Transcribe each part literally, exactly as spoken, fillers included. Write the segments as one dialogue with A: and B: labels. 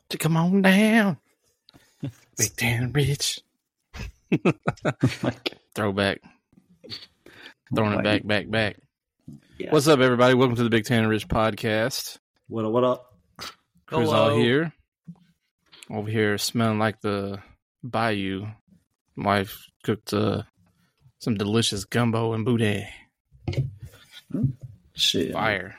A: to come on down. Big Tan Rich. Throwback. Throwing it back, back, back. Yeah. What's up, everybody? Welcome to the Big Tan Rich podcast.
B: What up, what up?
A: Crew's all here. Over here smelling like the bayou. Wife cooked uh, some delicious gumbo and boudin.
B: Shit.
A: Fire.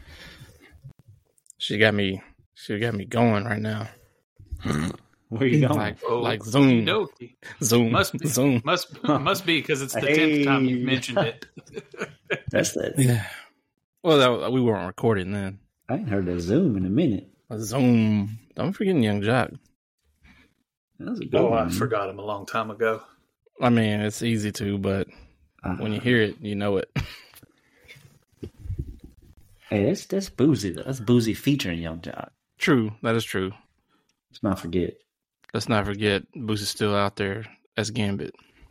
A: She got me she got me going right now.
B: Where are you going?
A: Like, oh, like zoom.
C: No.
A: Zoom.
C: Must be.
A: Zoom.
C: Must must be because it's the tenth
B: Hey.
C: time you've mentioned it.
B: That's that.
A: Yeah. Well, that, we weren't recording then.
B: I ain't heard that Zoom in a minute.
A: A Zoom. Don't forget Young Jock.
B: That was a good
C: Oh,
B: one.
C: I forgot him a long time ago.
A: I mean, it's easy to, but
B: Uh,
A: when you hear it, you know it.
B: Hey, that's that's boozy. Though. That's boozy featuring Young Jock.
A: True. That is true.
B: Let's not forget.
A: Let's not forget Boosie's still out there as Gambit.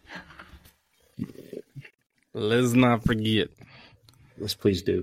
A: Let's not forget.
B: Let's please do.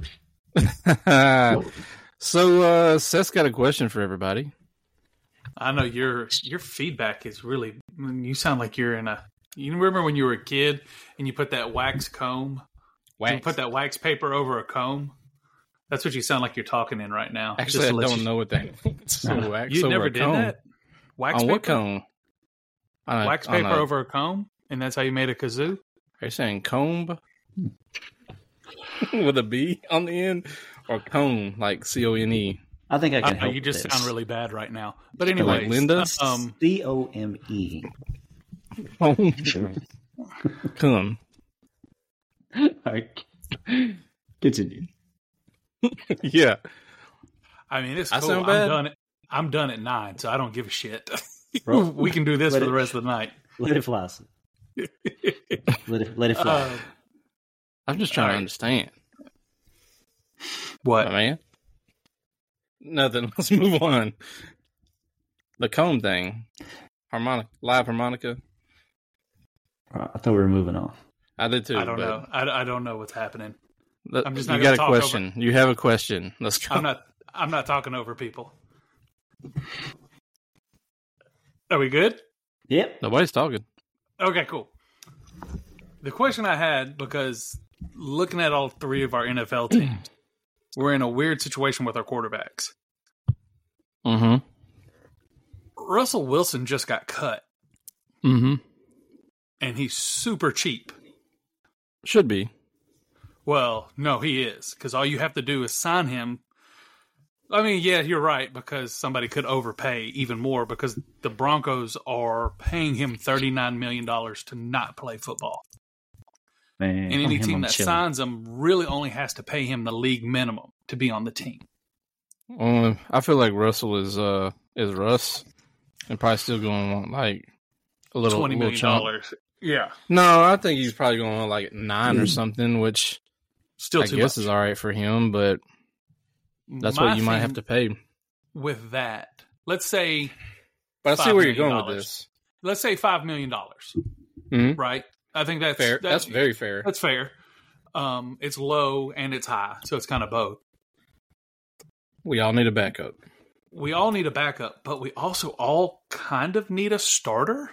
A: So, uh, Seth's got a question for everybody.
C: I know your your feedback is really. You sound like you're in a. You remember when you were a kid and you put that wax comb,
A: Wax.
C: you put that wax paper over a comb. That's what you sound like you're talking in right now.
A: Actually, I
C: to let
A: don't
C: you-
A: know what that means. So, wax
C: You
A: over
C: never
A: a
C: did
A: comb.
C: that. Wax
A: On
C: paper,
A: what comb? On a-
C: wax
A: on
C: paper
A: a-
C: over a comb, and that's how you made a kazoo.
A: Are you saying comb with a B on the end, or cone like C O N E?
B: I think I
C: I
B: can
C: know
B: help
C: you just
B: this.
C: sound really bad right now. But anyway,
A: Like Linda?
C: um,
B: C O M E.
A: Come.
B: Continue.
A: Yeah.
C: I mean, it's
A: I
C: cool.
A: sound
C: I'm
A: bad?
C: done. At, I'm done at nine, so I don't give a shit.
B: Bro,
C: we can do this
B: let
C: for
B: it-
C: the rest of the night.
B: Let it fly. son. Let it let it fly.
C: Uh,
A: I'm just trying
C: All
A: to
C: right.
A: understand.
C: what?
A: My man. Nothing. Let's move on. The comb thing. Harmonica. Live harmonica.
B: Uh, I thought we were moving on.
A: I did too.
C: I don't
A: but
C: know. I, I don't know what's happening.
A: let-
C: I'm just
A: you
C: not
A: got
C: gonna
A: a
C: talk
A: question. You have a question. Let's go.
C: I'm not. I'm not talking over people. Are we good?
B: Yep.
A: Nobody's talking.
C: Okay, cool. The question I had, because looking at all three of our N F L teams, we're in a weird situation with our quarterbacks.
A: Mm-hmm.
C: Russell Wilson just got cut,
A: Mm-hmm.
C: and he's super cheap.
A: Should be.
C: Well, no, he is, because all you have to do is sign him. I mean, yeah, you're right, because somebody could overpay even more, because the Broncos are paying him thirty-nine million dollars to not play football.
B: Man,
C: And any
B: him,
C: team
B: I'm
C: that
B: chilling.
C: signs him really only has to pay him the league minimum to be on the team.
A: Um, I feel like Russell is uh is Russ, and probably still going on like a little
C: twenty
A: little
C: million
A: chunk.
C: dollars. Yeah.
A: No, I think he's probably going on like nine or something, which
C: Still
A: I
C: too
A: guess
C: much.
A: is all right for him. But that's
C: My
A: what you might
C: thing
A: have to pay.
C: with that. Let's say
A: But I see
C: five
A: where you're
C: million
A: going with
C: dollars.
A: this.
C: let's say five million dollars.
A: Mhm.
C: Right? I think that's
A: Fair.
C: that-
A: That's very fair.
C: That's fair. Um, it's low and it's high, so it's kind of both.
A: We all need a backup.
C: We all need a backup, but we also all kind of need a starter.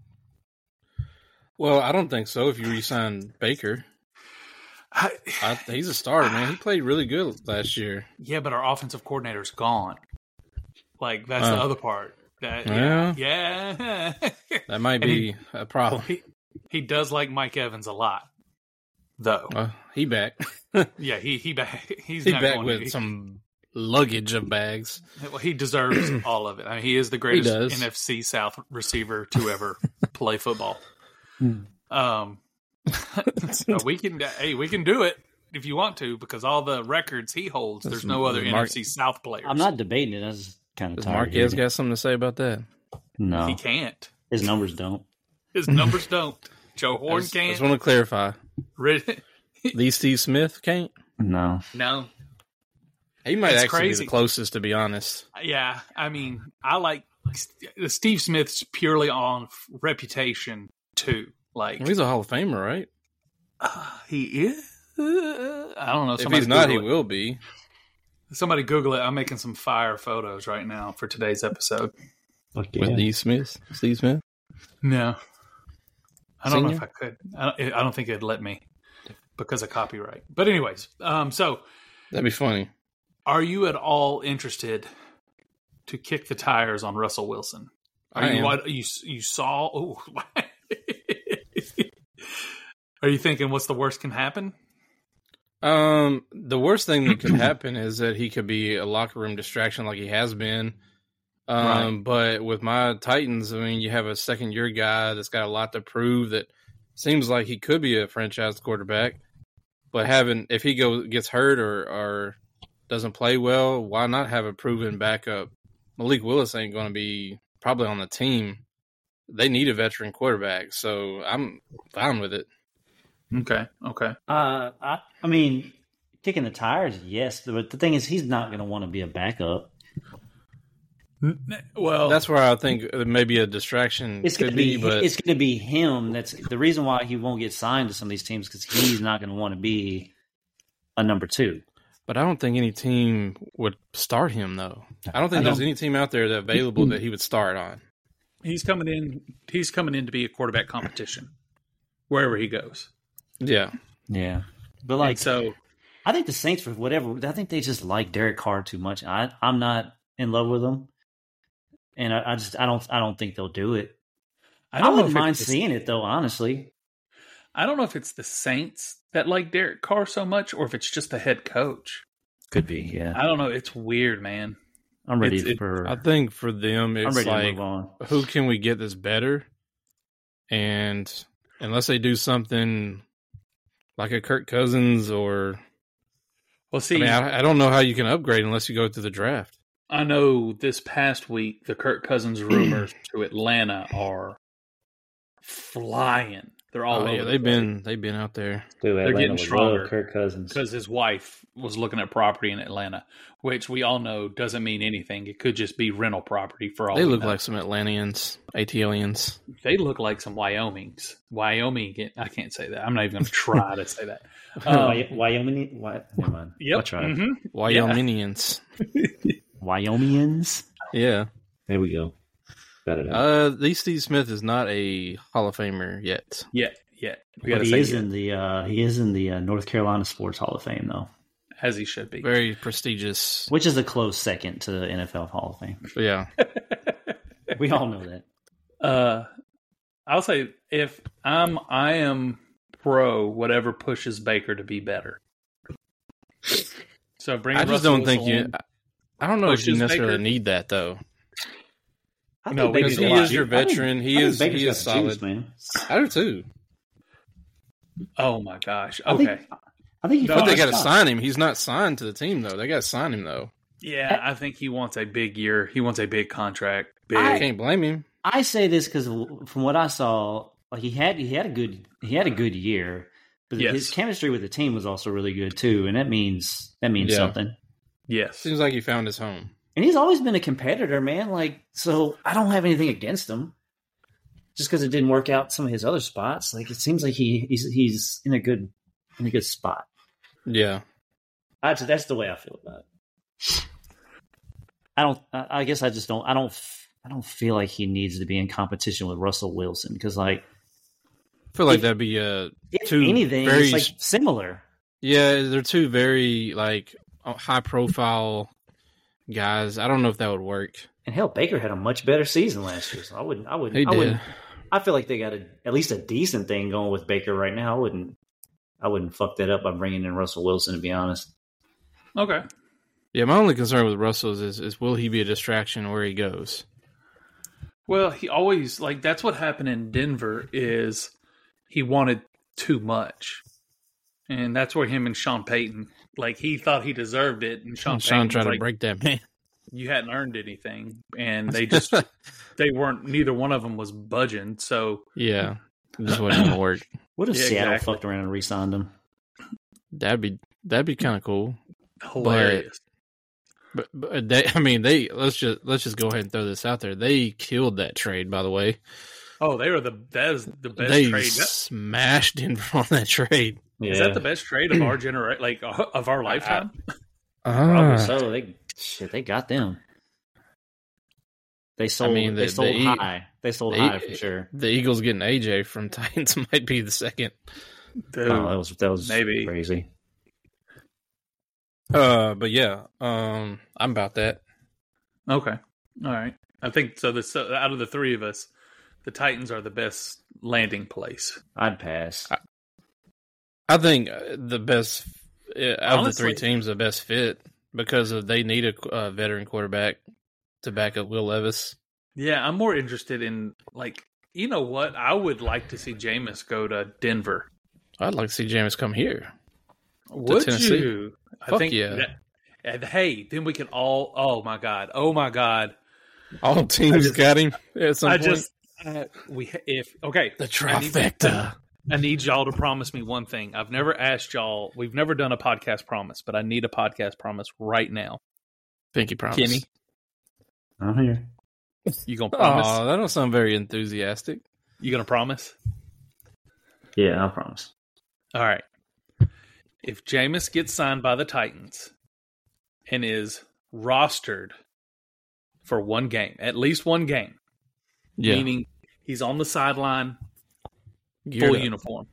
A: Well, I don't think so. If you re-sign Baker,
C: I,
A: I, he's a starter, man. He played really good last year.
C: yeah, but our offensive coordinator's gone. Like that's the
A: Oh.
C: other part. That
A: Yeah.
C: yeah, yeah.
A: That might
C: And
A: be a problem.
C: he he does like Mike Evans a lot, though.
A: Uh, he back.
C: Yeah, he he back. He's
A: he
C: not
A: back
C: going
A: with
C: to,
A: some luggage of bags.
C: Well, he deserves all of it. I mean, he is the greatest
A: does.
C: N F C South receiver to ever play football.
B: Hmm.
C: Um, so we can, hey, we can do it if you want to, because all the records he holds, there's
A: That's
C: no other
A: Mark-
C: N F C South players.
B: I'm not debating it. I was kind of
A: Does
B: tired. of
A: Marquez
B: hearing it.
A: got something to say about that?
B: No,
C: He can't.
B: his numbers don't.
C: His numbers don't. Joe
A: I
C: Horn
A: just, I
C: can't.
A: just want to clarify.
C: Rid-
A: The Steve Smith can't?
B: No.
C: no.
A: He might
C: It's
A: actually
C: crazy.
A: be the closest, to be honest.
C: Yeah, I mean, I like Steve Smith's purely on reputation too. Like
A: Well, he's a Hall of Famer, right?
C: uh, he is. I don't know.
A: If
C: Somebody
A: he's not, he
C: Google it.
A: will be.
C: Somebody Google it. I'm making some fire photos right now for today's episode.
B: Okay.
A: With Steve Smith, Steve Smith.
C: No, I don't
A: Senior?
C: know if I could. I don't, I don't think it'd let me because of copyright. But anyways, um, so
A: That'd be funny.
C: are you at all interested to kick the tires on Russell Wilson? Are
A: I
C: you
A: am.
C: what you you saw? Oh, are you thinking what's the worst can happen?
A: Um, the worst thing that could happen is that he could be a locker room distraction like he has been. Um,
C: Right.
A: But with my Titans, I mean, you have a second year guy that's got a lot to prove that seems like he could be a franchise quarterback. But having, if he goes gets hurt or, or doesn't play well, why not have a proven backup? Malik Willis ain't going to be probably on the team. They need a veteran quarterback, so I'm fine with it.
C: Okay, okay.
B: Uh, I, I mean, kicking the tires, yes. But the thing is, he's not going to want to be a backup.
C: Well,
A: That's where I think maybe a distraction
B: It's going
A: could
B: to be,
A: be, but
B: it's going to be him. That's the reason why he won't get signed to some of these teams because he's not going to want to be a number two.
A: But I don't think any team would start him, though. I don't think
B: I
A: there's
B: don't-
A: any team out there that available that he would start on.
C: he's coming in. He's coming in to be a quarterback competition wherever he goes.
A: Yeah.
B: Yeah, but
C: Like
B: like,
C: so,
B: I think the Saints, for whatever, I think they just like Derek Carr too much. I, I'm not in love with him, and I, I just, I don't, I don't think they'll do it.
C: I
B: I,
C: don't know
B: wouldn't
C: if
B: mind
C: it's,
B: seeing it though, honestly.
C: I don't know if it's the Saints that like Derek Carr so much, or if it's just the head coach.
B: Could be, yeah.
C: I don't know. It's weird, man.
B: I'm ready
C: It's- it-
B: for.
A: I think for them,
B: I'm
A: it's
B: ready to
A: like,
B: move on.
A: who can we get that's better? And unless they do something like a Kirk Cousins or,
C: Well, see,
A: I mean, I, I don't know how you can upgrade unless you go through the draft.
C: I know this past week the Kirk Cousins rumors to Atlanta are flying. They're all
A: Oh,
C: over.
A: yeah, they've been they've been out there.
B: Dude,
C: They're
B: Atlanta
C: getting
B: would
C: stronger.
B: love Kirk Cousins.
C: because his wife was looking at property in Atlanta, which we all know doesn't mean anything. It could just be rental property for all.
A: They
C: we
A: look
C: know.
A: like some Atlanteans, ATLians.
C: They look like some Wyomings. Wyoming. I can't say that. I'm not even going to try to say that. Um,
B: Wy- Wyoming, Wy- never mind.
C: Yep.
B: I'll try.
C: mhm.
A: Wyomingians.
B: Wyomingians.
A: Yeah.
B: There we go. Got it. out.
A: Uh, the Steve Smith is not a Hall of Famer yet.
C: Yeah. Yeah. We
B: But
C: got to
B: he
C: say
B: is
C: yeah,
B: in the uh, he is in the uh, North Carolina Sports Hall of Fame though,
C: as he should be.
A: Very prestigious.
B: which is a close second to the N F L Hall of Fame.
A: Yeah.
B: We all know that.
C: Uh, I'll say if I'm, I am pro whatever pushes Baker to be better. So bring.
A: I just
C: Russell
A: don't think
C: Wilson
A: you.
C: in.
A: I don't know if you
C: Pushes
A: necessarily
C: Baker.
A: need that though,
B: I
C: No,
B: think
C: because
B: Baker's
C: he
B: got
C: is
B: the
A: your
B: juice. I think-
A: veteran. He
B: I think
A: is-
B: Baker's
A: he
B: got
A: is
B: the juice,
A: solid.
B: man.
A: I do too.
C: Oh my gosh.
B: I think-
C: Okay.
B: I think he
C: No,
A: But
B: found
A: they
B: his
A: got to
B: spot.
A: sign him. He's not signed to the team though. They got to sign him though.
C: Yeah, I think he wants a big year. He wants a big contract. Big.
A: I can't blame him.
B: I say this because from what I saw, like he had he had a good he had a good year, but
C: Yes.
B: his chemistry with the team was also really good too, and that means that means
A: Yeah.
B: something.
C: yes.
A: Seems like he found his home.
B: And he's always been a competitor, man. Like, so I don't have anything against him. Just because it didn't work out some of his other spots, like it seems like he he's he's in a good in a good spot.
A: Yeah.
B: I, that's the way I feel about it. I don't. I, I guess I just don't. I don't. I don't feel like he needs to be in competition with Russell Wilson because, like,
A: I feel like
B: If-
A: that'd be uh
B: if
A: Two
B: anything,
A: very
B: it's like similar.
A: yeah, they're two very like high profile guys. I don't know if that would work.
B: And hell, Baker had a much better season last year, so I wouldn't. I wouldn't.
A: He
B: I
A: did.
B: wouldn't. I feel like they got a, at least a decent thing going with Baker right now. I wouldn't. I wouldn't fuck that up by bringing in Russell Wilson. To be honest,
C: Okay.
A: Yeah, my only concern with Russell is, is will he be a distraction where he goes?
C: Well, he always like that's what happened in Denver is he wanted too much, and that's where him and Sean Payton like he thought he deserved it, and Sean,
A: Sean
C: Payton
A: tried
C: was
A: to
C: like,
A: break that man.
C: you hadn't earned anything, and they just they weren't. Neither one of them was budging. So
A: Yeah, it just wasn't gonna work.
B: what if
C: Yeah,
B: Seattle
C: exactly.
B: fucked around and re-signed him?
A: That'd be that'd be kind of cool.
C: hilarious.
A: But, but they, I mean, they let's just let's just go ahead and throw this out there. They killed that trade, by the way.
C: Oh, they were the that is the best
A: they
C: trade. That-
A: smashed Denver on that trade.
B: Yeah.
C: Is that the best trade of our generation, like of our lifetime?
B: Probably
A: Ah,
B: so. They shit. They got them. They sold.
A: mean,
B: they
A: the-
B: sold
A: the E-
B: high. They sold
A: the
B: high
A: E-
B: for sure.
A: the Eagles getting A J from Titans might be the second.
C: Dude,
B: Oh, that was that was
C: maybe.
B: crazy.
A: Uh, but yeah, um, I'm about that.
C: Okay. All right. I think so. The so out of the three of us, the Titans are the best landing place.
B: I'd pass.
A: I think uh, the best uh, out of the three
C: Honestly-
A: teams, the best fit because of they need a uh, veteran quarterback to back up Will Levis.
C: Yeah, I'm more interested in like you know what? I would like to see Jameis go to Denver.
A: I'd like to see Jameis come here.
C: Would
A: Tennessee?
C: you? I
A: Fuck
C: think
A: yeah.
C: that- and hey, then we can all. Oh my god! Oh my god!
A: All teams
C: just-
A: got him at some
C: I
A: point.
C: just uh, we if okay
A: the
C: I need-
A: trifecta.
C: I need y'all to promise me one thing. I've never asked y'all. We've never done a podcast promise, but I need a podcast promise right now.
A: Pinky promise.
C: Kenny,
B: I'm here.
C: you gonna promise?
A: Oh, that don't sound very enthusiastic.
C: You gonna promise?
B: Yeah, I promise.
C: All right. If Jameis gets signed by the Titans and is rostered for one game, at least one game,
A: Yeah,
C: meaning he's on the sideline,
A: Geared
C: full
A: up.
C: uniform,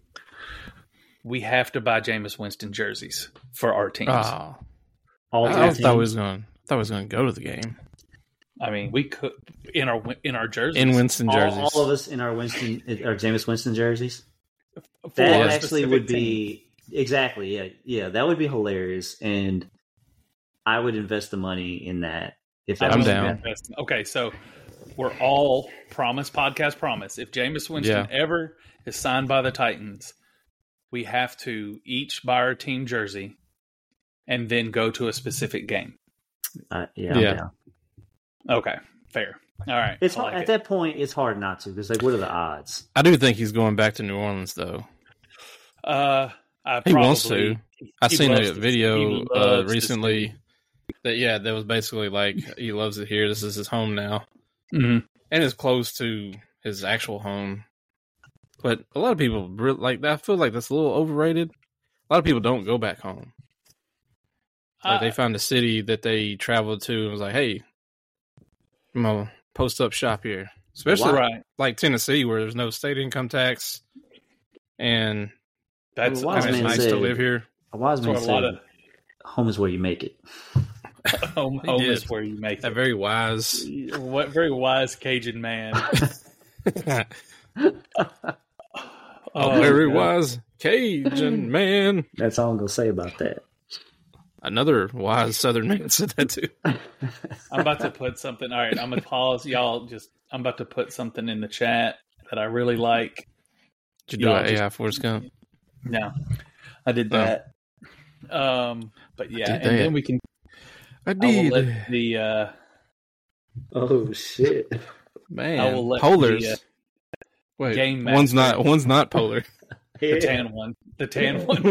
C: we have to buy Jameis Winston jerseys for our teams.
A: Oh,
B: All
A: I,
B: three
A: I
B: teams.
A: thought we was going. I thought we was going to go to the game
C: I mean, we could in our in our jerseys.
A: in Winston
B: all,
A: jerseys.
B: all of us in our Winston, our Jameis Winston jerseys.
C: for
B: That
C: a
B: actually
C: specific
B: would
C: team.
B: be exactly, yeah, yeah. That would be hilarious, and I would invest the money in that. If that
A: I'm
B: was
A: down.
C: Okay, so we're all promise podcast promise. If Jameis Winston
A: Yeah.
C: ever is signed by the Titans, we have to each buy our team jersey and then go to a specific game.
B: Uh, yeah, I'm
A: Yeah.
B: down.
C: Okay, fair. All right.
B: It's
C: I
B: hard,
C: like
B: at
C: it.
B: that point. It's hard not to because like, what are the odds?
A: I do think he's going back to New Orleans, though.
C: Uh, I
A: He
C: probably,
A: wants to. I
C: he
A: seen
C: loves
A: a
C: to-
A: video
C: he
A: uh,
C: loves to
A: recently
C: see-
A: that yeah, that was basically like he loves it here. This is his home now,
C: Mhm.
A: and it's close to his actual home. But a lot of people re- like I feel like that's a little overrated. A lot of people don't go back home. Like they
C: Uh,
A: found a city that they traveled to and was like, "Hey, I'm gonna post up shop here." Especially
C: right.
A: like Tennessee, where there's no state income tax, and
C: That's
B: Well,
C: I
B: wise
A: it's
C: mean,
B: man
A: nice to
B: said-
A: live here.
B: A wise
C: that's
B: man
C: where a lot
B: said,
C: of
B: "Home is where you make it."
C: home,
A: He
C: home
A: did.
C: is where you make
A: A
C: it.
A: very wise.
C: What very wise Cajun man.
A: A
C: Oh,
A: very
C: God.
A: wise Cajun man.
B: That's all I'm gonna say about that.
A: Another wise Southern man said that too.
C: I'm about to put something. All right, I'm gonna pause. Y'all just. I'm about to put something in the chat that I really like.
A: Did you do
C: Y'all
A: an
C: just-
A: A I Force Gump?
C: No, I did
A: Oh.
C: that. Um, but yeah,
A: Did
C: and
A: that.
C: then we can.
A: I
C: I will
A: did.
C: let the. Uh,
B: Oh shit!
A: Man,
C: I will let
A: polars.
C: the, uh,
A: Wait,
C: game
A: one's
C: master-
A: not one's not polar.
C: the tan one. The tan one.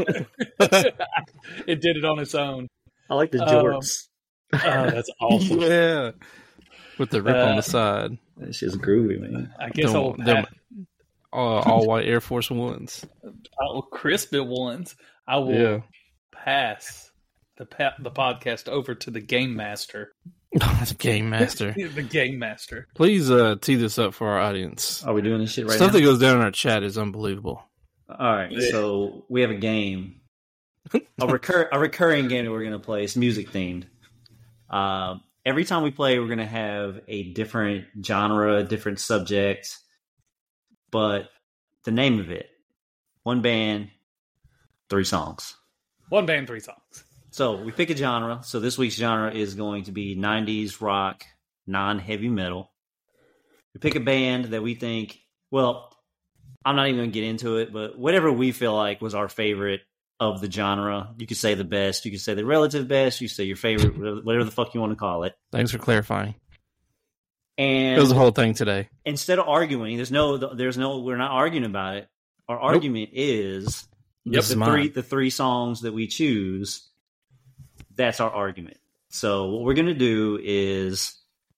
C: It did it on its own.
B: I like the
C: Um,
B: jorts.
C: Oh, that's awesome.
A: Yeah, with the rip on
C: Uh,
A: the side.
B: That shit's groovy, man.
C: I guess I will
A: Them- them-
C: pass,
A: all, all white Air Force Ones.
C: I will crisp it ones. I will
A: Yeah,
C: pass the pa- the podcast over to the game master.
A: that's Game Master.
C: The game master.
A: Please uh, tee this up for our audience.
B: Are we doing this shit right
A: Stuff
B: now?
A: that goes down in our chat is unbelievable.
B: All right, so we have a game, a recur a recurring game that we're gonna play. It's music themed. Uh, every time we play, we're gonna have a different genre, different subject, but the name of it: one band, three songs.
C: One band, three songs.
B: So we pick a genre. So this week's genre is going to be nineties rock, non-heavy metal. We pick a band that we think, well, I'm not even going to get into it, but whatever we feel like was our favorite of the genre. You could say the best, you could say the relative best, you could say your favorite, whatever the fuck you want to call it.
A: Thanks for clarifying.
B: And
A: It was a whole thing today.
B: instead of arguing, there's no, there's no, we're not arguing about it. Our argument is
A: This is
B: the
A: mine.
B: three, the three songs that we choose. That's our argument. So what we're gonna do is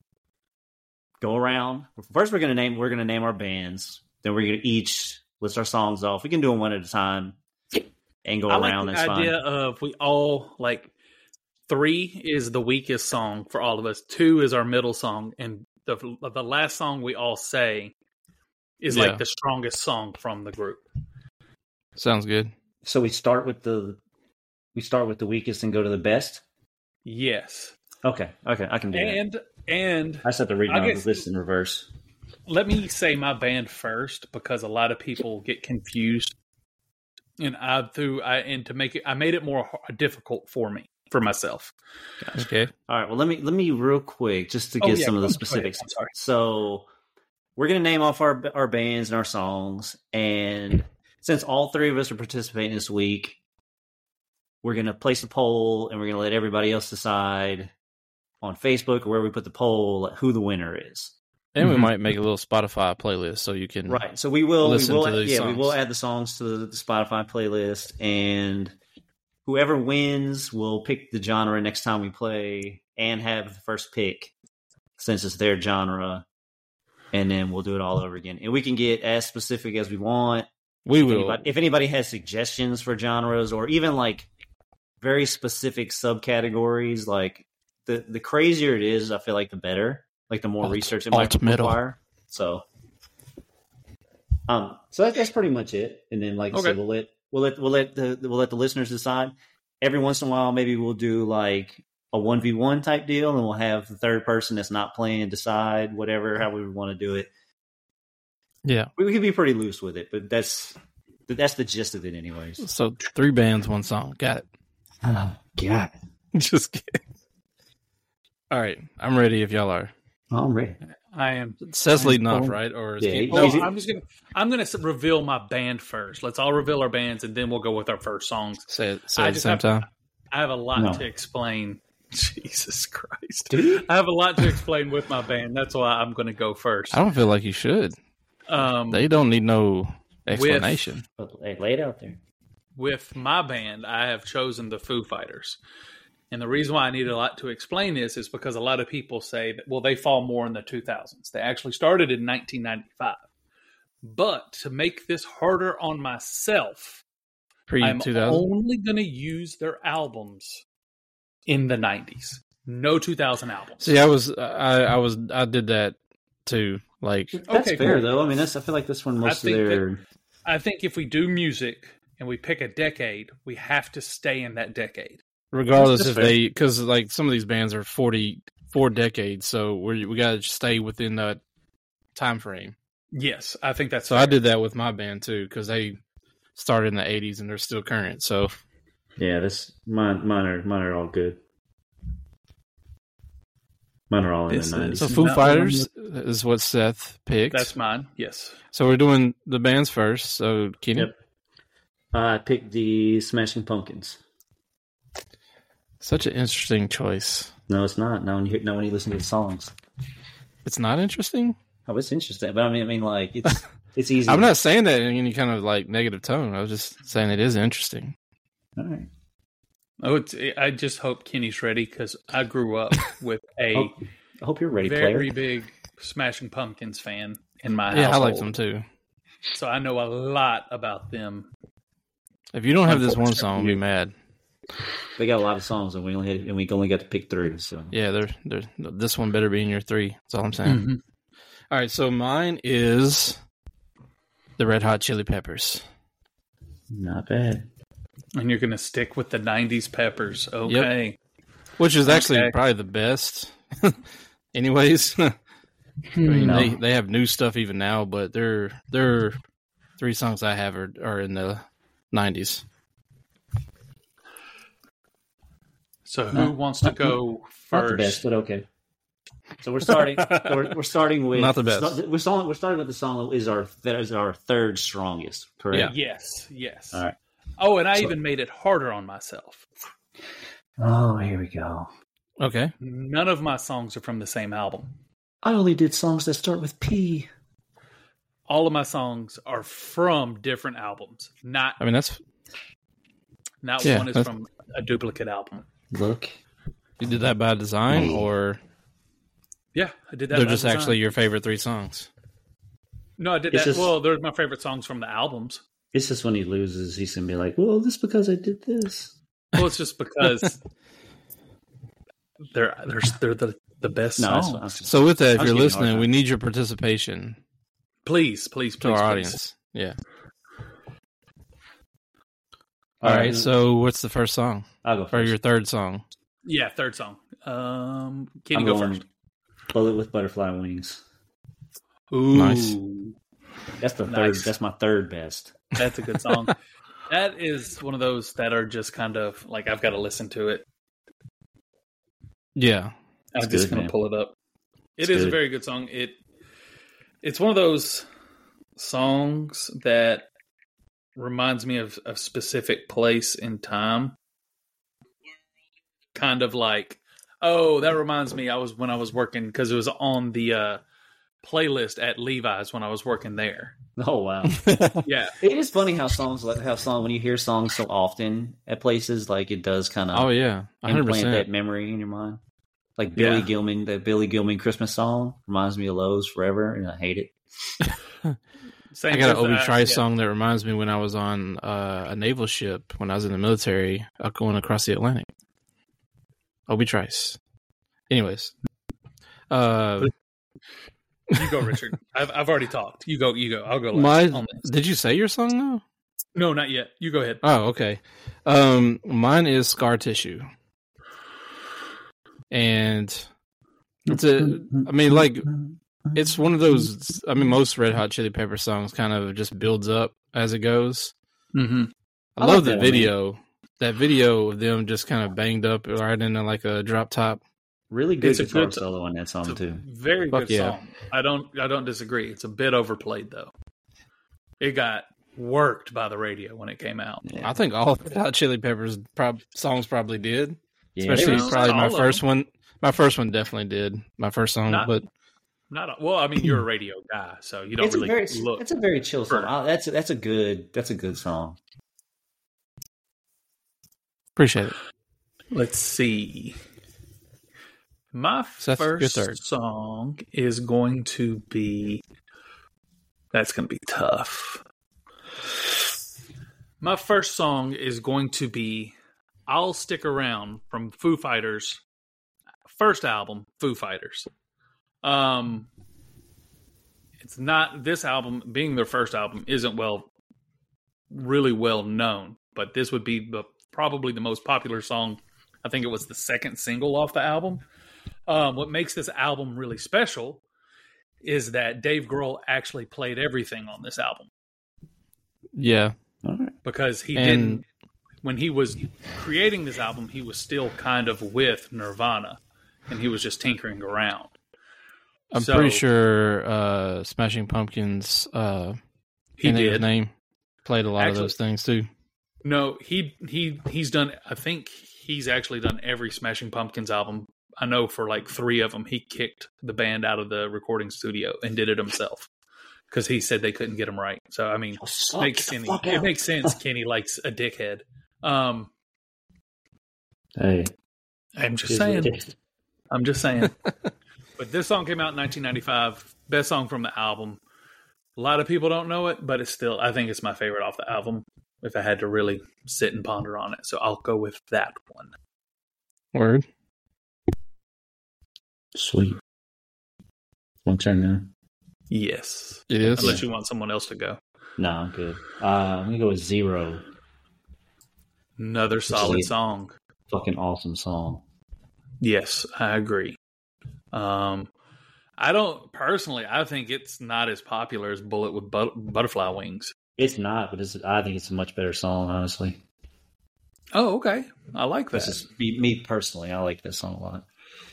B: go around. First, we're gonna name we're gonna name our bands. Then we're gonna each list our songs off. We can do them one at a time and go
C: I
B: around.
C: like
B: That's
C: the
B: fine.
C: idea of we all like three is the weakest song for all of us. Two is our middle song, and the the last song we all say is
A: Yeah.
C: like the strongest song from the group.
A: Sounds good.
B: So we start with the we start with the weakest and go to the best.
C: Yes,
B: Okay, okay, I can do that.
C: and and
B: I just have to read
C: I
B: down the
C: guess-
B: list in reverse.
C: let me say my band first because a lot of people get confused, and I threw I and to make it I made it more h- difficult for me for myself.
A: Okay.
B: All right. Well, let me let me real quick just to
C: Oh,
B: get
C: yeah,
B: some of the
C: go ahead.
B: specifics.
C: I'm sorry.
B: So we're gonna name off our our bands and our songs, and since all three of us are participating this week, we're gonna place a poll, and we're gonna let everybody else decide on Facebook or where we put the poll who the winner is.
A: And we
C: Mhm.
A: might make a little Spotify playlist so you can.
B: Right. So we will. We
A: Listen
B: will.
A: to these
B: Yeah, we will
A: songs.
B: add the songs to the, the Spotify playlist, and whoever wins will pick the genre next time we play, and have the first pick since it's their genre, and then we'll do it all over again. And we can get as specific as we want.
A: We
B: If
A: will.
B: anybody, if anybody has suggestions for genres, or even like very specific subcategories, like the the crazier it is, I feel like the better. Like the more
A: Alt-
B: research it might
A: alt metal.
B: require. So, um, so that, that's pretty much it. And then, like I
C: Okay.
B: said, we'll let we'll let we'll let the we'll let the listeners decide. Every once in a while, maybe we'll do like a one v one type deal, and we'll have the third person that's not playing decide whatever how we want to do it.
A: Yeah.
B: We, we can be pretty loose with it, but that's that's the gist of it, anyways.
A: So three bands, one song. Got it.
B: Oh God,
A: Just kidding. All right. I'm ready if y'all are.
B: I'm ready.
C: I am.
A: Seth's leading off,
B: Oh.
A: right? Or is
B: Yeah,
A: Keith-
B: he-
C: Oh,
B: Easy.
C: I'm just gonna. I'm gonna s- reveal my band first. Let's all reveal our bands, and then we'll go with our first songs.
A: say it, say
C: I
A: it at the
C: just
A: same
C: have-
A: time.
C: I have a lot
B: No.
C: to explain. Jesus Christ!
B: Dude.
C: I have a lot to explain with my band. That's why I'm going to go first.
A: I don't feel like you should.
C: Um,
A: They don't need no explanation.
B: But, hey, lay it out there.
C: with my band, I have chosen the Foo Fighters. And the reason why I need a lot to explain this is because a lot of people say that, well, they fall more in the two thousands. They actually started in nineteen ninety-five. But to make this harder on myself,
A: Pre
C: I'm
A: two thousand.
C: only going to use their albums in the nineties. No two thousand albums.
A: See, I was, I, I was, I did that too. Like,
B: That's
C: Okay,
B: fair,
C: cool.
B: though. I mean, that's I feel like this one most of
C: think
B: their.
C: I think if we do music and we pick a decade, we have to stay in that decade.
A: regardless
B: That's
A: if
B: fair.
A: they, because like some of these bands are forty, four decades, so we we got to stay within that time frame.
C: Yes, I think that's
A: So
C: fair.
A: I did that with my band too, because they started in the eighties and they're still current. So
B: Yeah, this mine. Mine are mine are all good. Mine are all in
C: This
B: the
C: is-
B: nineties.
A: So Foo
C: not
A: Fighters is what Seth picked.
C: That's mine. Yes.
A: So we're doing the bands first. So Kenny,
B: Yep. I picked the Smashing Pumpkins.
A: such an interesting choice.
B: No, it's not. Not when you not when you listen to the songs.
A: It's not interesting.
B: Oh, it's interesting, but I mean, I mean, like it's it's easy.
A: I'm not saying that in any kind of like negative tone. I was just saying it is interesting.
B: All right.
C: Oh, it's, I just hope Kenny's ready because I grew up with a
B: Oh, I hope you're ready,
C: very
B: player.
C: big Smashing Pumpkins fan in my
A: Yeah, I
C: household.
A: like them too.
C: So I know a lot about them.
A: If you don't have this one
C: Unfortunately,
A: song, I'll be mad.
B: They got a lot of songs, and we only had, and we only got to pick three. So
A: Yeah, they're, they're, this one better be in your three. That's all I'm saying.
C: Mhm.
A: All right, so mine is the Red Hot Chili Peppers.
B: not bad.
C: And you're going to stick with the nineties Peppers. Okay.
A: Which is actually
C: Okay.
A: probably the best. Anyways, I mean,
B: No.
A: they, they have new stuff even now, but their their three songs I have are, are in the nineties.
C: So who
B: No.
C: wants to go
B: Not the best,
C: first?
B: but okay. So we're starting. so we're, we're starting with
A: Not the best.
B: We're starting. We're starting with the song that is our that is our third strongest. Correct.
C: Yes, yes.
B: All right.
C: Oh, and I
B: So-
C: even made it harder on myself.
B: Oh, here we go.
A: Okay.
C: None of my songs are from the same album.
B: I only did songs that start with P.
C: All of my songs are from different albums. Not
A: I mean, that's
C: not
A: Yeah,
C: one is
A: that's-
C: from a duplicate album.
B: Look.
A: you did that by design, or
C: Yeah, I did that.
A: they're
C: by
A: just
C: design.
A: actually your favorite three songs.
C: No, I did
B: It's
C: that.
B: just-
C: Well, they're my favorite songs from the albums.
B: It's just when he loses, he's gonna be like, "Well, this because I did this."
C: Well, it's just because they're they're they're the, the best
B: No, that's,
C: songs.
B: that's,
A: So with that, if
B: I was
A: you're
B: giving you a hard
A: listening,
B: time.
A: we need your participation
C: Please, please,
A: to
C: please,
A: our
C: please.
A: audience. Yeah.
B: All
A: All
B: right.
A: right. So what's the first song
B: I'll go
A: or
B: first.
A: your third song?
C: Yeah, third song. Um, Kenny,
B: I'm
C: go
B: going
C: first.
B: Bullet with Butterfly Wings.
C: Ooh,
A: Nice.
B: That's the
C: Nice.
B: third. That's my third best.
C: that's a good song. That is one of those that are just kind of like I've got to listen to it.
A: Yeah.
C: I'm
B: It's
C: just
B: good,
C: going
B: man.
C: to pull it up. It
B: It's
C: is a
B: good.
C: very good song. It it's one of those songs that reminds me of a specific place in time. Kind of like, oh, that reminds me. I was when I was working because it was on the uh, playlist at Levi's when I was working there.
B: Oh wow!
C: Yeah,
B: It is funny how songs like how song when you hear songs so often at places, like it does kind of
A: Oh yeah. one hundred
B: implant that
A: percent.
B: memory in your mind. Like Billy
C: Yeah.
B: Gilman, that Billy Gilman Christmas song reminds me of Lowe's forever, and I hate it.
C: same
A: I got an
C: with,
A: Obi
C: uh,
A: Trice
C: yeah.
A: song that reminds me when I was on uh, a naval ship when I was in the military, uh, going across the Atlantic. Obi Trice. Anyways, uh,
C: You go, Richard. I've I've already talked. You go. You go. I'll go.
A: my
C: Last on this.
A: did you say your song though?
C: No, not yet. You go ahead.
A: Oh, okay. Um, mine is Scar Tissue, and it's a. I mean, like it's one of those. I mean, most Red Hot Chili Pepper songs kind of just builds up as it goes.
C: Mm-hmm.
A: I,
B: I
A: love
B: like
A: the
B: that,
A: video. That video of them just kind of banged up right into like a drop top.
B: Really good
C: It's a
B: guitar
C: good-
B: solo on that
C: It's
B: song
C: a
B: too.
C: very
A: Fuck
C: good
A: yeah.
C: song. I don't I don't disagree. It's a bit overplayed though. It got worked by the radio when it came out.
B: Yeah,
A: I think all of Red Hot Chili Peppers prob- songs probably did.
B: yeah
A: Especially
B: they
C: were-
A: probably
C: not
A: my
C: all of
A: first
C: them.
A: one. My first one definitely did. My first song,
C: Not-
A: but
C: Not a, well. I mean, you're a radio guy, so you don't
B: it's
C: really
B: a very
C: look.
B: it's a very chill song.
C: for-
B: Uh, That's that's a good that's a good song.
A: appreciate it.
C: Let's see. My
A: Seth, your
C: first
A: third.
C: song is going to be. That's going to be tough. My first song is going to be "I'll Stick Around" from Foo Fighters' first album, Foo Fighters. Um, it's not this album being their first album isn't well, really well known, but this would be the probably the most popular song. I think it was the second single off the album. Um, what makes this album really special is that Dave Grohl actually played everything on this album
A: Yeah.
B: All right.
C: because he
A: And-
C: didn't. When he was creating this album, he was still kind of with Nirvana, and he was just tinkering around.
A: I'm
C: So-
A: pretty sure uh, Smashing Pumpkins, uh,
C: He
A: can't think of his
C: did.
A: name, played a lot
C: Actually-
A: of those things too.
C: No, he he he's done. I think he's actually done every Smashing Pumpkins album. I know for like three of them, he kicked the band out of the recording studio and did it himself because he said they couldn't get him right. So I mean,
B: Suck
C: makes
B: the
C: Kenny,
B: fuck
C: it
B: out.
C: makes sense. Kenny likes a dickhead. Um,
B: Hey,
C: I'm just
B: here's
C: saying.
B: what it is.
C: I'm just saying. But this song came out in nineteen ninety-five. Best song from the album. A lot of people don't know it, but it's still. I think it's my favorite off the album. If I had to really sit and ponder on it, so I'll go with that one.
A: Word.
B: Sweet. One turn now.
C: Yes.
A: It is.
C: Unless you want someone else to go.
B: No, I'm good. Uh, I'm gonna go with Zero.
C: Another solid
B: Sweet.
C: song.
B: Fucking awesome song.
C: Yes, I agree. Um, I don't personally. I think it's not as popular as "Bullet with but- Butterfly Wings."
B: It's not, but it's. I think it's a much better song, honestly.
C: Oh, okay. I like that.
B: This is me, me personally. I like this song a lot.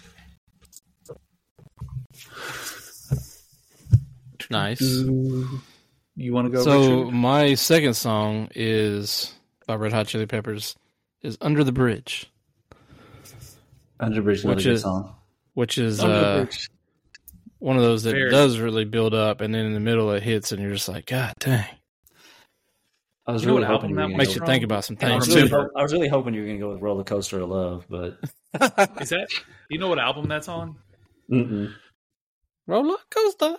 A: Nice.
C: You want to go?
A: So
C: Richard?
A: my second song is by Red Hot Chili Peppers is Under the Bridge,
B: Under the Bridge, another
A: Which
B: good
A: is-
B: song.
A: which is
C: Under the
A: uh,
C: Bridge.
A: one of those that
C: Very.
A: does really build up, and then in the middle it hits, and you're just like, God dang.
B: I was
C: You know
B: really
C: what
B: hoping
C: album
B: you were
C: that
B: gonna
A: Makes
B: go
A: you
C: from?
A: think about some
B: I
A: things
B: was, really,
A: too.
C: Remember.
B: ho- I was really hoping you were going to go with Roller Coaster of Love, but
C: Is that? You know what album that's on?
B: mm-mm.
A: Roller coaster.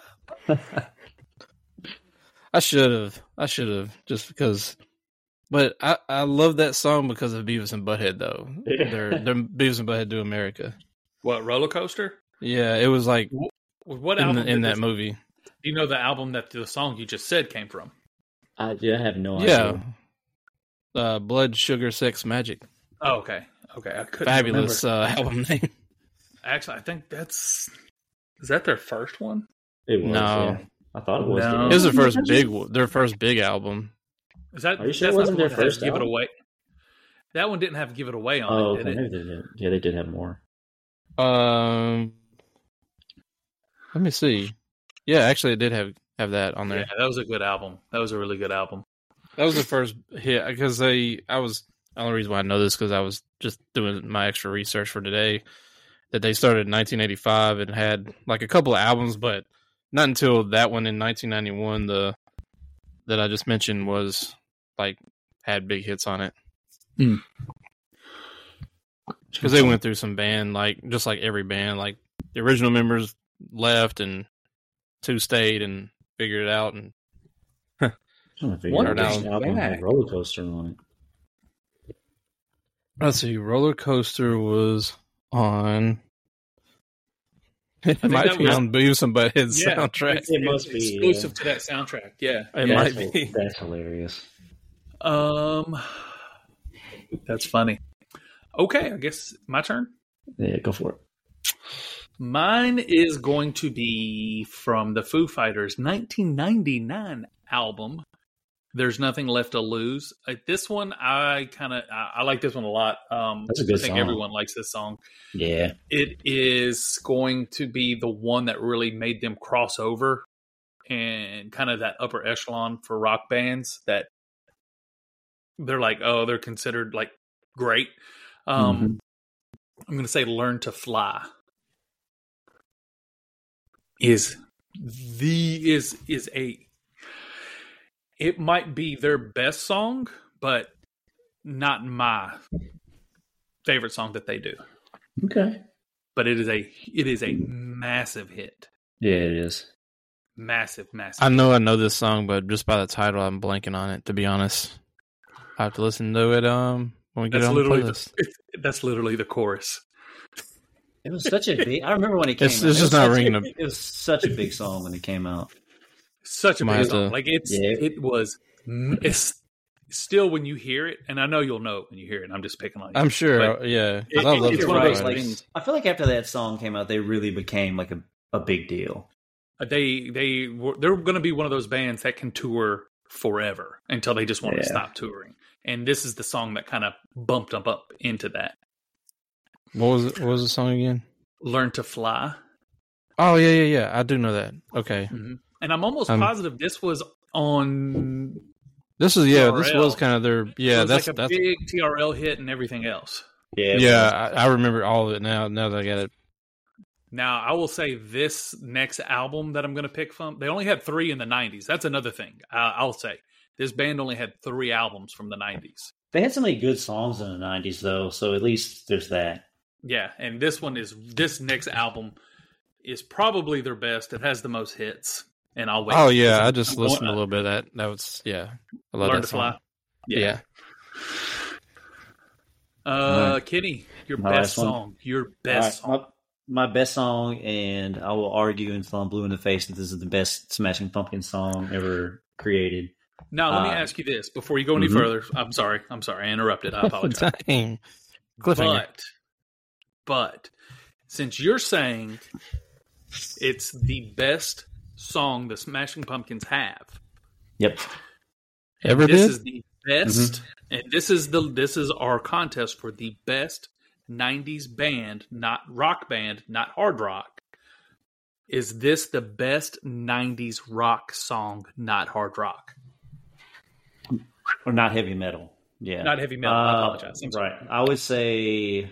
A: I should have. I should have just because. But I, I love that song because of Beavis and Butthead though.
B: Yeah.
A: They're they're Beavis and Butthead Do America.
C: What, Roller Coaster?
A: Yeah, it was like
C: What
A: in,
C: album
A: the, in
C: did
A: that
C: this-
A: movie.
C: Do you know the album that the song you just said came from?
B: I, yeah, I have no
A: Yeah,
B: idea.
A: uh, Blood, Sugar, Sex, Magic.
C: Oh, okay. Okay. I couldn't
A: Fabulous
C: remember.
A: uh, album name.
C: Actually, I think that's... Is that their first one?
B: It was.
A: No.
B: Yeah. I thought it was.
C: No.
A: It was their first big, their first big album.
C: Is that,
B: Are you sure
C: that's
B: it wasn't
C: not the
B: their
C: one that has
B: first
C: Give It
B: album?
C: Away. That one didn't have Give It Away on
B: Oh,
C: it,
B: okay.
C: did it?
B: Maybe they did. Yeah, they did have more.
A: Um, let me see. Yeah, actually, it did have have that on there.
C: Yeah, that was a good album. That was a really good album.
A: That was the first hit because they. I was the only reason why I know this because I was just doing my extra research for today. That they started in nineteen eighty-five and had like a couple of albums, but not until that one in nineteen ninety-one, the that I just mentioned was like had big hits on it.
C: Hmm.
A: Because they went through some band, like just like every band, like the original members left and two stayed and figured it out. And
B: I'm trying to figure
C: One
B: out
A: goes
B: which album
C: back.
B: had Roller Coaster on it.
A: let's see, Roller Coaster was on. It
C: think
A: might
C: that
A: be
C: was-
A: on Beavis and Butthead's
C: Yeah,
A: soundtrack.
C: It's,
B: It
C: it's
B: must be,
C: exclusive
B: yeah.
C: to that soundtrack. Yeah.
A: It
B: Yeah,
A: might
B: that's,
A: be.
B: That's hilarious.
C: Um, that's funny. Okay, I guess my turn.
B: Yeah, go for it.
C: Mine is going to be from the Foo Fighters' nineteen ninety-nine album. There's Nothing Left to Lose. Like this one, I kind of I, I like this one a lot. Um,
B: That's a good
C: I think
B: song.
C: everyone likes this song.
B: Yeah.
C: It is going to be the one that really made them cross over and kind of that upper echelon for rock bands that they're like, oh, they're considered like great. Um,
B: Mhm.
C: I'm going to say Learn to Fly is the is is a it might be their best song, but not my favorite song that they do.
B: Okay.
C: But it is a it is a massive hit.
B: Yeah, it is.
C: Massive, massive.
A: I know I know this song, but just by the title, I'm blanking on it. To be honest, I have to listen to it. Um, when we get
C: That's
A: it on the
C: literally
A: playlist.
C: the, that's literally the chorus.
B: It was such a big. I remember when it came.
A: It's-
B: out.
A: it's
B: It
A: just
B: was
A: not
B: such
A: ringing
B: a-
A: a-
B: It was such a big song when it came out.
C: Such a
A: Might
C: big
A: have
C: song.
A: to-
C: Like it's
B: Yeah.
C: it was it's still when you hear it, and I know you'll know it when you hear it. I'm just picking on you.
A: I'm sure.
C: But
A: yeah,
C: it-
A: I love
C: it's
A: the
C: one of
A: Foo
C: those
A: Fighters.
C: things.
B: I feel like after that song came out, they really became like a, a big deal.
C: They they were they're going to be one of those bands that can tour forever until they just want to
B: Yeah.
C: stop touring. And this is the song that kind of bumped them up into that.
A: What was it, what was the song again?
C: Learn to Fly.
A: Oh yeah, yeah, yeah. I do know that. Okay,
C: Mhm. And I'm almost
A: Um,
C: positive this was on.
A: this is yeah. This
C: T R L.
A: was kind of their
C: it
A: yeah.
C: was
A: That's
C: like a
A: that's
C: big T R L hit and everything else.
B: Yeah.
A: yeah. I, I remember all of it now. Now that I got it.
C: Now, I will say this next album that I'm going to pick from, they only had three in the nineties. That's another thing. I, I'll say this band only had three albums from the nineties.
B: They had so many good songs in the nineties, though. So at least there's that.
C: Yeah, and this one is this next album is probably their best. It has the most hits, and I'll wait.
A: Oh yeah, I just
C: I'm going-
A: listened to a little bit of that. That was yeah. I love
C: Learn
A: that
C: to Fly.
A: song.
C: Yeah.
A: Yeah.
C: Uh, Kenny, your
B: My
C: best
B: last one?
C: song. Your best
B: All right,
C: song.
B: my, my best song, and I will argue until I'm blue in the face that this is the best Smashing Pumpkins song ever created.
C: Now, let me
B: uh,
C: ask you this before you go any
B: mhm.
C: further. I'm sorry. I'm sorry. I interrupted. I apologize.
A: Dang. Cliffhanger.
C: But, but since you're saying it's the best song the Smashing Pumpkins have,
B: Yep.
A: Ever
C: this
A: did?
C: is the best, and this is the this is our contest for the best nineties band, not rock band, not hard rock. Is this the best nineties rock song, not hard rock?
B: Or not heavy metal. Yeah.
C: Not heavy metal. I
B: Uh,
C: apologize. I'm sorry.
B: Right. I would say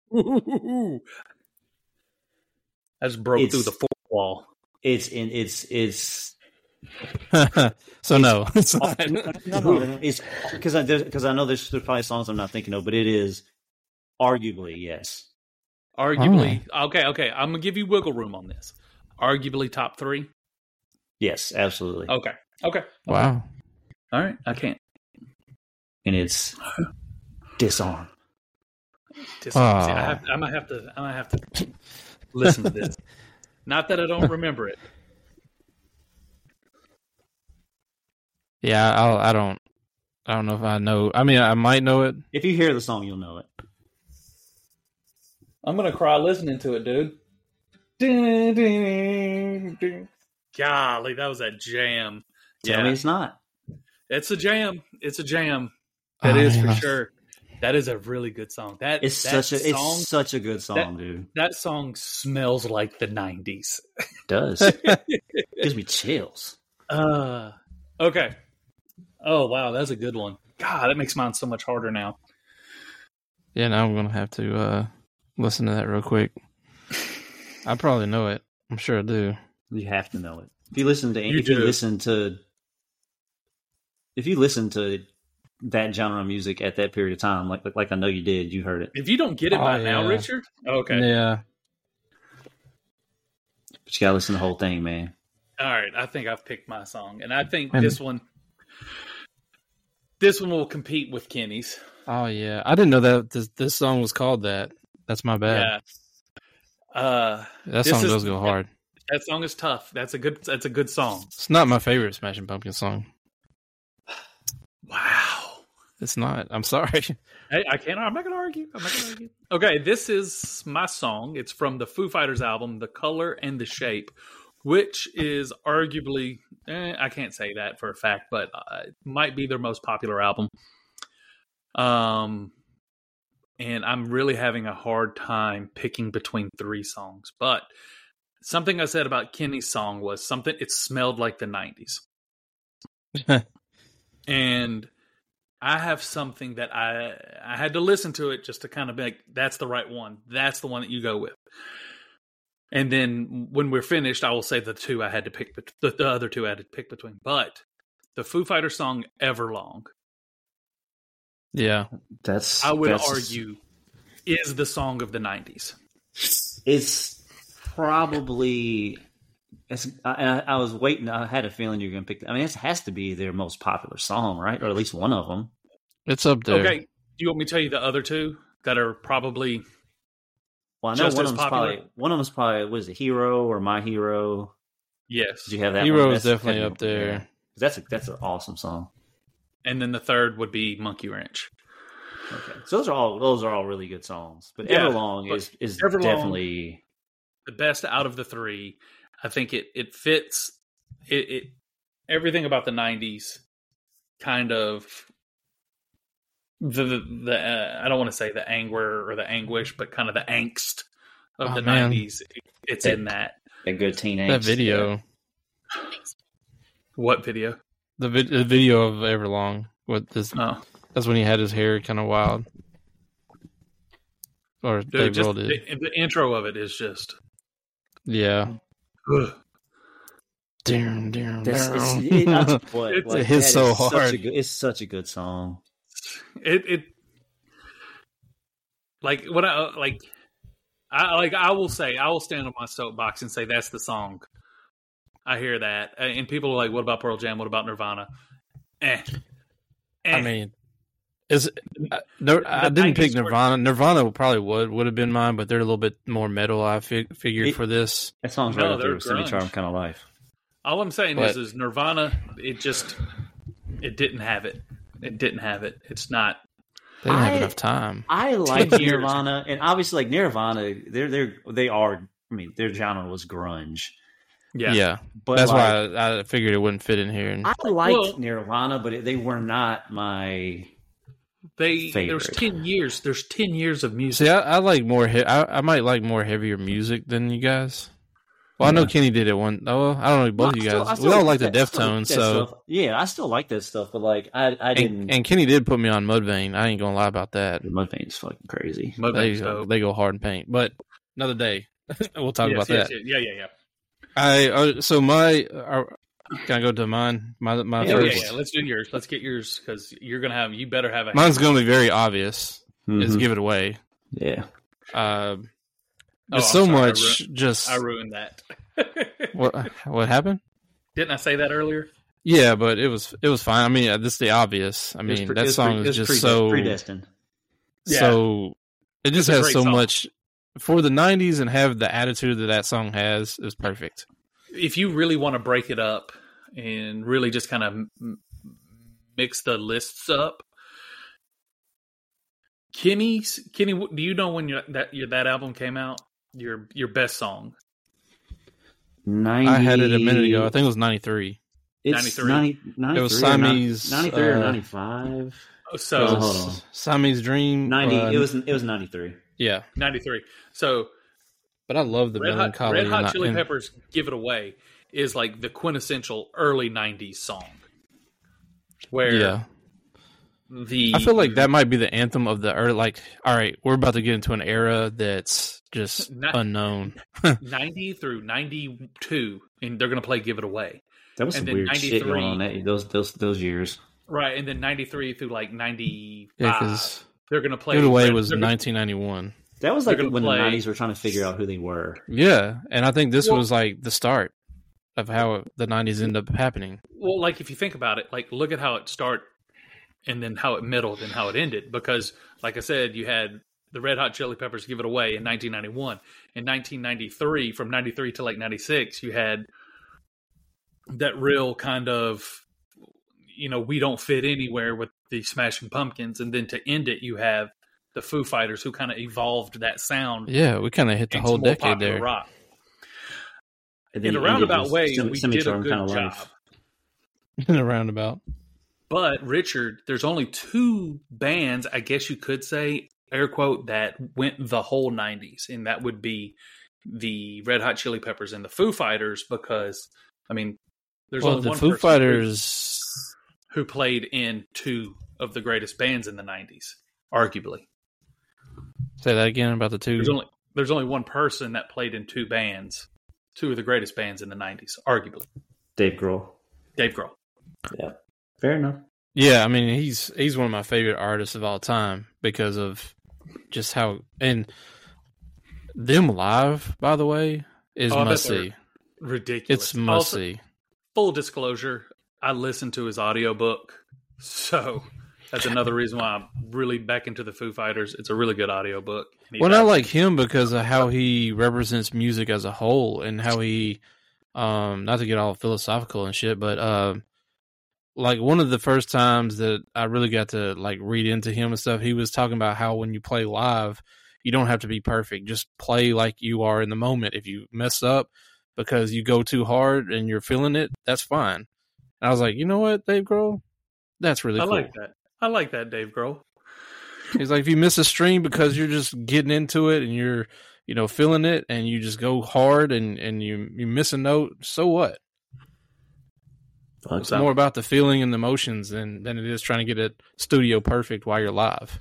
C: I just broke
B: It's-
C: through the fourth wall.
B: it's in it's it's
A: so no, it's not.
B: no, no, it's because I because I know there's, there's probably songs I'm not thinking of, but it is arguably yes.
C: Arguably, okay, okay. I'm gonna give you wiggle room on this. Arguably top three.
B: Yes, absolutely.
C: Okay, okay.
A: Wow.
C: All right, I can't.
B: And it's Disarm.
C: Dis- See, I, have, I might have to. I might have to listen to this. Not that I don't remember it.
A: Yeah, I'll, I don't. I don't know if I know. I mean, I might know it.
B: If you hear the song, you'll know it.
C: I'm gonna cry listening to it, dude. Golly, that was a jam.
B: Tell
C: yeah,
B: me it's not.
C: It's a jam. It's a jam. That
A: Oh,
C: is
A: man.
C: for sure. That is a really good song. That
B: It's
C: that
B: such a
C: song,
B: it's such a good song,
C: that-
B: dude.
C: that song smells like the nineties.
B: It does. Gives me chills.
C: Uh, okay. Oh wow, that's a good one. God, that makes mine so much harder now.
A: Yeah, now I'm gonna have to uh, listen to that real quick. I probably know it. I'm sure I do.
B: You have to know it. If you listen to
C: You
B: if you
C: do.
B: listen to if you listen to that genre of music at that period of time, like like, like I know you did, you heard it.
C: If you don't get it
A: Oh,
C: by now,
A: yeah.
C: Richard, okay,
A: Yeah.
B: But you gotta listen to the whole thing, man.
C: all right. I think I've picked my song, and I think
A: And-
C: this one, this one will compete with Kenny's.
A: Oh yeah. I didn't know that this, this song was called that. That's my bad.
C: Yeah. Uh,
A: That
C: This
A: song
C: is-
A: does go hard.
C: that song is tough. That's a good. That's a good song.
A: It's not my favorite Smashing Pumpkins song.
C: Wow.
A: It's not. I'm sorry.
C: Hey, I can't. I'm not going to argue. I'm not going to argue. Okay, this is my song. It's from the Foo Fighters album, "The Color and the Shape," which is arguably, eh, I can't say that for a fact, but uh, it might be their most popular album. Um, and I'm really having a hard time picking between three songs. But something I said about Kenny's song was something. It smelled like the nineties, and I have something that I I had to listen to it just to kind of be like, that's the right one. That's the one that you go with. And then when we're finished, I will say the two I had to pick, bet- the, the other two I had to pick between. But the Foo Fighters song "Everlong,"
A: Yeah.
B: That's
C: I would
B: that's,
C: argue, is the song of the nineties.
B: it's probably. It's, I, I I was waiting. I had a feeling you were going to pick. I mean, it has to be their most popular song, right? Or at least one of them.
A: It's up there.
C: Okay, do you want me to tell you the other two that are probably
B: Well, I know
C: Just
B: one
C: as
B: of them's
C: popular?
B: probably one of them's probably was it Hero or My Hero?
C: yes?
B: Did you have that?
A: Hero
B: one?
A: is
B: That's
A: definitely
B: heavy-
A: up there.
B: yeah. That's a that's an awesome song.
C: And then the third would be "Monkey Wrench."
B: Okay, so those are all those are all really good songs. But
C: Yeah,
B: Everlong
C: but
B: is is
C: Everlong-
B: definitely
C: The best out of the three. I think it it fits it, it everything about the nineties kind of the the, the uh, I don't want to say the anger or the anguish, but kind of the angst of
A: Oh,
C: the
A: man.
C: nineties. It's in that.
B: a good teenage.
A: That video.
C: What video?
A: The, vid- the video of Everlong. What this?
C: Oh,
A: That's when he had his hair kind of wild. Or
C: dude,
A: Dave
C: just
A: Grohl did.
C: the, the intro of it is just.
A: Yeah.
C: Ugh.
A: Damn, damn,
B: That's, it's,
A: damn.
B: it, I tell you what,
C: It's-
B: like,
A: it hits
B: that
A: so
B: is such
A: hard.
B: a good, it's such a good song.
C: It it like what I like. I like. I will say. I will stand on my soapbox and say that's the song. I hear that, and people are like, "What about Pearl Jam? What about Nirvana?" Eh. Eh.
A: I mean, is I, no, I
C: The
A: didn't pick
C: nineties were-
A: Nirvana. Nirvana probably would would have been mine, but they're a little bit more metal. I fig- figured
B: It-
A: for this.
B: That song's
C: No,
B: right up there
C: they're
B: with Semi
C: grunge.
B: Charm Kind of Life.
C: all I'm saying
A: But-
C: is, is Nirvana. It just, it didn't have it. It didn't have it. It's not.
A: They didn't have
B: I-
A: enough time.
B: I like
C: Ten years.
B: Nirvana, and obviously, like Nirvana, they're they're they are. I mean, their genre was grunge,
C: Yeah.
A: Yeah,
B: but
A: that's
B: like,
A: why I, I figured it wouldn't fit in here. And
B: I liked
C: Well-
B: Nirvana, but it, they were not my.
C: They there's
B: Favorite.
C: ten years. There's ten years of music.
A: see, I, I like more. He- I, I might like more heavier music than you guys. Well, I know
B: Yeah.
A: Kenny did it one. Oh, I don't know both
B: I
A: you
B: still-
A: guys.
B: I still
A: we all like the
B: that- I still
A: Deftones,
B: that
A: so
B: stuff. Yeah, I still like that stuff, but like I I didn't.
A: and, and Kenny did put me on Mudvayne. I ain't gonna lie about that.
B: Mudvayne's fucking crazy.
A: They
C: Mudvayne's
A: go,
C: dope.
A: they go hard in paint, but another day we'll talk
C: Yes,
A: about
C: yes,
A: that.
C: yes. Yeah, yeah, yeah.
A: I uh, so my uh, can I go to mine? My my
B: Yeah,
C: Yeah, yeah,
A: first.
C: yeah. Let's do yours. Let's get yours because you're gonna have. You better have a.
A: Mine's gonna be very obvious. Is
B: Mhm.
A: give it away.
B: Yeah,
A: Uh,
C: Oh,
A: there's
C: I'm
A: so
C: sorry, I
A: much. just
C: I ruined that.
A: what what happened?
C: Didn't I say that earlier?
A: Yeah, but it was it was fine. I mean, uh, this is the obvious. I
B: It was
A: mean,
B: pre- it
A: that
B: was
A: song
B: pre- it
A: is
B: was
A: just
B: prede-
A: so
B: predestined.
A: so It just
C: It's a
A: has
C: great
A: so
C: song.
A: much for the nineties and have the attitude that that song has is perfect.
C: If you really want to break it up and really just kind of m- mix the lists up, Kenny's Kenny, do you know when your that your that album came out? Your your best song.
B: ninety,
A: I had it a minute ago. I think it was ninety-three.
B: it's
C: ninety-three.
B: ninety, ninety-three
A: It was
B: or nine-
A: Siamese,
B: ninety-three or
A: uh,
B: ninety-five.
C: So
B: Oh, hold on.
A: Siamese Dream.
B: ninety.
A: uh,
B: it was it was ninety-three.
A: yeah,
C: ninety-three. So
A: but I love the
C: Red Hot,
A: melancholy.
C: Red Hot
A: and-
C: Chili
A: and-
C: Peppers "Give It Away" is like the quintessential early nineties song. Where
A: Yeah,
C: the
A: I feel like that might be the anthem of the early. Like, all right, we're about to get into an era that's just
C: Not-
A: unknown.
C: ninety through ninety-two, and they're going to play "Give It Away."
B: That was
C: And
B: some
C: then
B: weird shit going on
C: ninety-three
B: that those those those years.
C: Right, and then ninety-three through like ninety-five,
A: Yeah, because
C: they're going to play.
A: Give It Away
C: Red-
A: was
C: they're gonna-
A: nineteen ninety-one.
B: That was
C: They're
B: like
C: gonna
B: when
C: play-
B: the nineties were trying to figure out who they were.
A: Yeah, and I think this
C: Well-
A: was like the start of how the nineties end up happening.
C: Well, like if you think about it, like look at how it started, and then how it middled and how it ended. Because, like I said, you had the Red Hot Chili Peppers "Give It Away" in nineteen ninety-one. In nineteen ninety-three, from ninety-three to like ninety-six, you had that real kind of, you know, we don't fit anywhere with the Smashing Pumpkins, and then to end it, you have the Foo Fighters, who kind of evolved that sound
A: Yeah, we kind of hit the
C: into
A: whole
C: more
A: decade
C: popular
A: there.
C: rock.
B: And
C: In
B: then
C: a
B: it ended
C: roundabout
B: with
C: way,
B: Semi-
C: we
B: Semi
C: did a
B: Charm
C: good
B: Kinda
C: job.
B: Life.
A: In a roundabout.
C: But Richard, there's only two bands, I guess you could say, air quote, that went the whole nineties, and that would be the Red Hot Chili Peppers and the Foo Fighters. Because I mean, there's
A: Well,
C: only
A: the
C: one
A: Foo
C: person
A: Fighters.
C: who, who played in two of the greatest bands in the nineties, arguably.
A: Say that again about the two.
C: There's only there's only one person that played in two bands, two of the greatest bands in the nineties, arguably.
B: Dave Grohl.
C: Dave Grohl.
B: Yeah, fair enough.
A: Yeah, I mean he's he's one of my favorite artists of all time because of just how and them live. By the way, is
C: Oh, I bet
A: must
C: they're
A: see.
C: Ridiculous.
A: It's must
C: Also,
A: see.
C: full disclosure, I listened to his audiobook, so that's another reason why I'm really back into the Foo Fighters. It's a really good audiobook. And he
A: Well, I
C: does-
A: like him because of how he represents music as a whole and how he, um, not to get all philosophical and shit, but um, like one of the first times that I really got to like read into him and stuff, he was talking about how when you play live, you don't have to be perfect. Just play like you are in the moment. If you mess up because you go too hard and you're feeling it, that's fine. And I was like, you know what, Dave Grohl? That's really
C: I
A: cool.
C: like that. I like that, Dave Grohl.
A: He's like, if you miss a string because you're just getting into it and you're, you know, feeling it and you just go hard and, and you, you miss a note, so what?
B: Fuck
A: It's
B: so.
A: more about the feeling and the emotions than, than it is trying to get it studio perfect while you're live.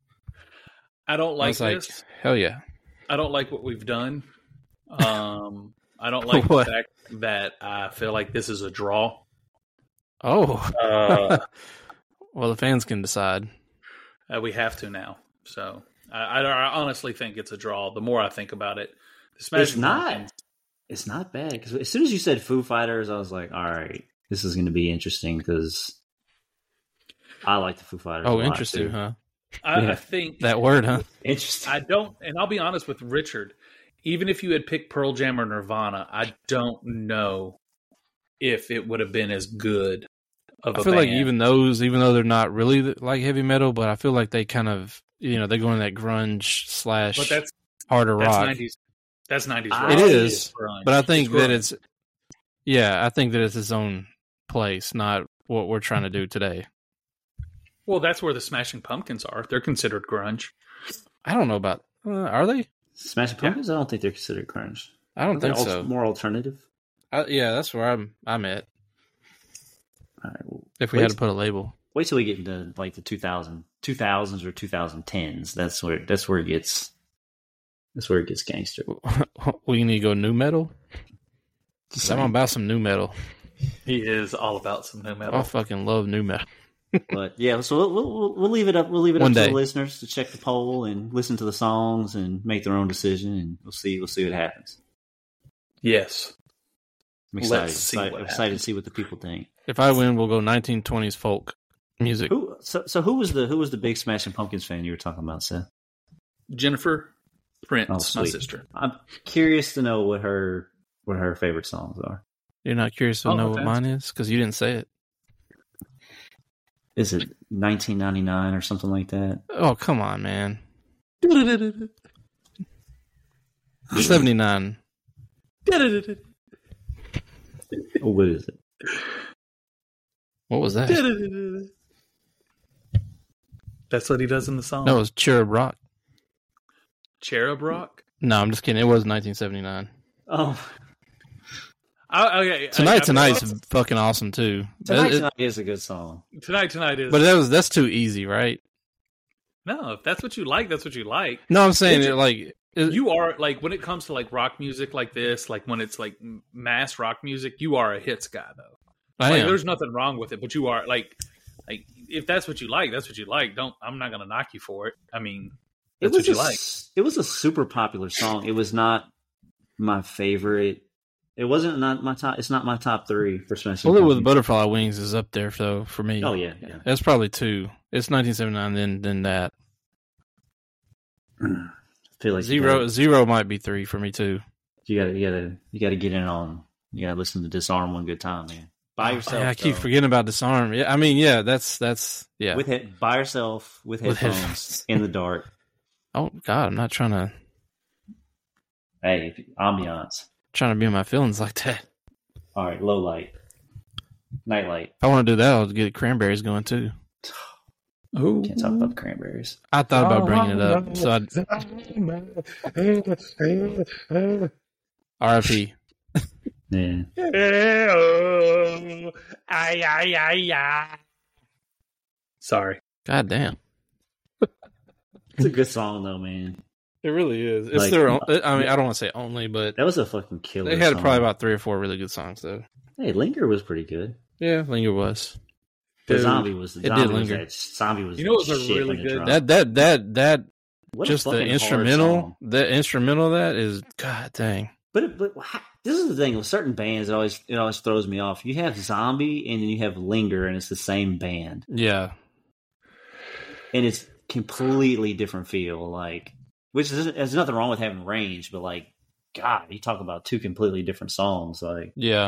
C: I don't
A: I
C: like
A: was like,
C: this.
A: hell yeah.
C: I don't like what we've done. Um, I don't like
A: What?
C: the fact that I feel like this is a draw.
A: Oh,
C: Uh,
A: well, the fans can decide.
C: uh, we have to now. So I, I, I honestly think it's a draw. The more I think about it, the
B: It's
C: Smashing
B: not.
C: Pumpkins-
B: It's not bad because as soon as you said Foo Fighters, I was like, all right, this is going to be interesting because I like the Foo Fighters. a
A: Oh,
B: lot,
A: interesting,
B: too.
A: huh?
C: I,
B: Yeah.
C: I think
A: That word, huh?
B: Interesting.
C: I don't, and I'll be honest with Richard. Even if you had picked Pearl Jam or Nirvana, I don't know if it would have been as good of a
A: I feel like
C: band.
A: even those, even though they're not really like heavy metal, but I feel like they kind of, you know, they go in that grunge slash
C: but that's
A: harder
C: that's
A: rock.
C: nineties. That's nineties.
B: It
C: rock.
A: is,
C: grunge.
A: But I think
C: It's
A: that
C: grunge.
A: it's, yeah, I think that it's its own place, not what we're trying to do today.
C: well, that's where the Smashing Pumpkins are. They're considered grunge.
A: I don't know about, uh, are they?
B: Smashing Pumpkins, I don't think they're considered grunge.
A: I don't
B: They're
A: think
B: al-
A: so.
B: More alternative.
A: I, yeah, that's where I'm. I'm at.
B: All right, well,
A: If we
B: wait,
A: had to put a label,
B: wait till we get into like the two thousand, two thousands or twenty tens. That's where that's where it gets. That's where it gets gangster.
A: we need to go new metal.
B: Just
A: I'm
B: saying.
A: about some new metal.
C: He is all about some new metal.
A: I fucking love new metal.
B: But yeah, so we'll, we'll we'll leave it up. We'll leave it
A: One
B: up to
A: day.
B: the listeners to check the poll and listen to the songs and make their own decision, and we'll see. We'll see what happens.
C: Yes.
B: I'm excited.
C: Let's see
B: excited,
C: what
B: excited to
C: happens.
B: see what the people think.
A: If I win, we'll go nineteen twenties folk music.
B: Who? So, so who was the who was the big Smashing Pumpkins fan you were talking about, Seth?
C: Jennifer Prince,
B: Oh,
C: my
B: sweet.
C: sister.
B: I'm curious to know what her what her favorite songs are.
A: You're not curious to
C: Oh,
A: know
C: okay.
A: what mine is because you didn't say it.
B: Is it nineteen ninety-nine or something like that?
A: Oh, come on, man. seventy-nine.
B: Oh, what is it?
A: What was that?
C: That's what he does in the song.
A: No, it was Cherub Rock.
C: Cherub Rock.
A: No, I'm just kidding. It was nineteen seventy-nine.
B: Oh,
C: I, okay,
A: Tonight,
C: I, I,
A: Tonight's fucking awesome too.
B: Tonight
A: It-
B: Tonight is a good song.
C: tonight. Tonight is.
A: but that was that's too easy, right?
C: no, if that's what you like, that's what you like.
A: No, I'm saying
C: Did
A: it
C: you-
A: like it,
C: You are like when it comes to like rock music like this, like when it's like m- mass rock music, you are a hits guy though.
A: I
C: Like,
A: am.
C: there's nothing wrong with it, but you are like, like if that's what you like, that's what you like. Don't I'm not gonna knock you for it. I mean,
B: It
C: that's
B: was
C: what you
B: a,
C: like.
B: s- It was a super popular song. It was not my favorite. It wasn't not my top. It's not my top three for Smashing
A: Bullet with
B: Pumpkins.
A: Butterfly Wings is up there, though, for me.
B: Oh yeah, yeah.
A: That's probably two. It's nineteen seventy-nine, then then that.
B: I feel like
A: Zero
B: You
A: zero might be three for me too.
B: gotta, you gotta, you gotta, you gotta get in on. You gotta listen to Disarm one good time, man. By yourself.
A: Yeah, I keep
B: though.
A: forgetting about Disarm. Yeah, I mean, yeah, that's that's yeah.
B: With it by yourself with
A: With
B: headphones
A: headphones.
B: in the dark.
A: Oh God, I'm not trying to
B: Hey, ambiance.
A: trying to be in my feelings like that.
B: All right, low light, night light.
A: If I want to do that, I'll get cranberries going too.
C: Oh,
B: Can't talk about the cranberries.
A: I thought about bringing it up, so I R I P.
B: Yeah,
C: ay, ay, ay, ay. Sorry.
A: God damn,
B: it's a good song though, man.
A: it really is. It's
B: Like-
A: their. Own, I mean, I don't want to say only, but
B: That was a fucking killer.
A: they had
B: song.
A: probably about three or four really good songs though.
B: Hey, Linger was pretty good.
A: Yeah, Linger was.
B: The
A: Dude,
B: zombie was the
A: it did
B: zombie was
A: linger.
B: that zombie was.
C: You know what
B: the
C: was a
B: shit
C: really
B: when it
C: good-
B: dropped.
A: That that that that
B: What a
A: just the
B: fucking hard
A: instrumental.
B: song.
A: The instrumental of that is God dang.
B: But it- but how- this is the thing with certain bands. It always it always throws me off. You have Zombie and then you have Linger, and it's the same band,
A: Yeah,
B: and it's completely different feel. Like, which is there's nothing wrong with having range, but like, God, you talk about two completely different songs. Like,
A: yeah.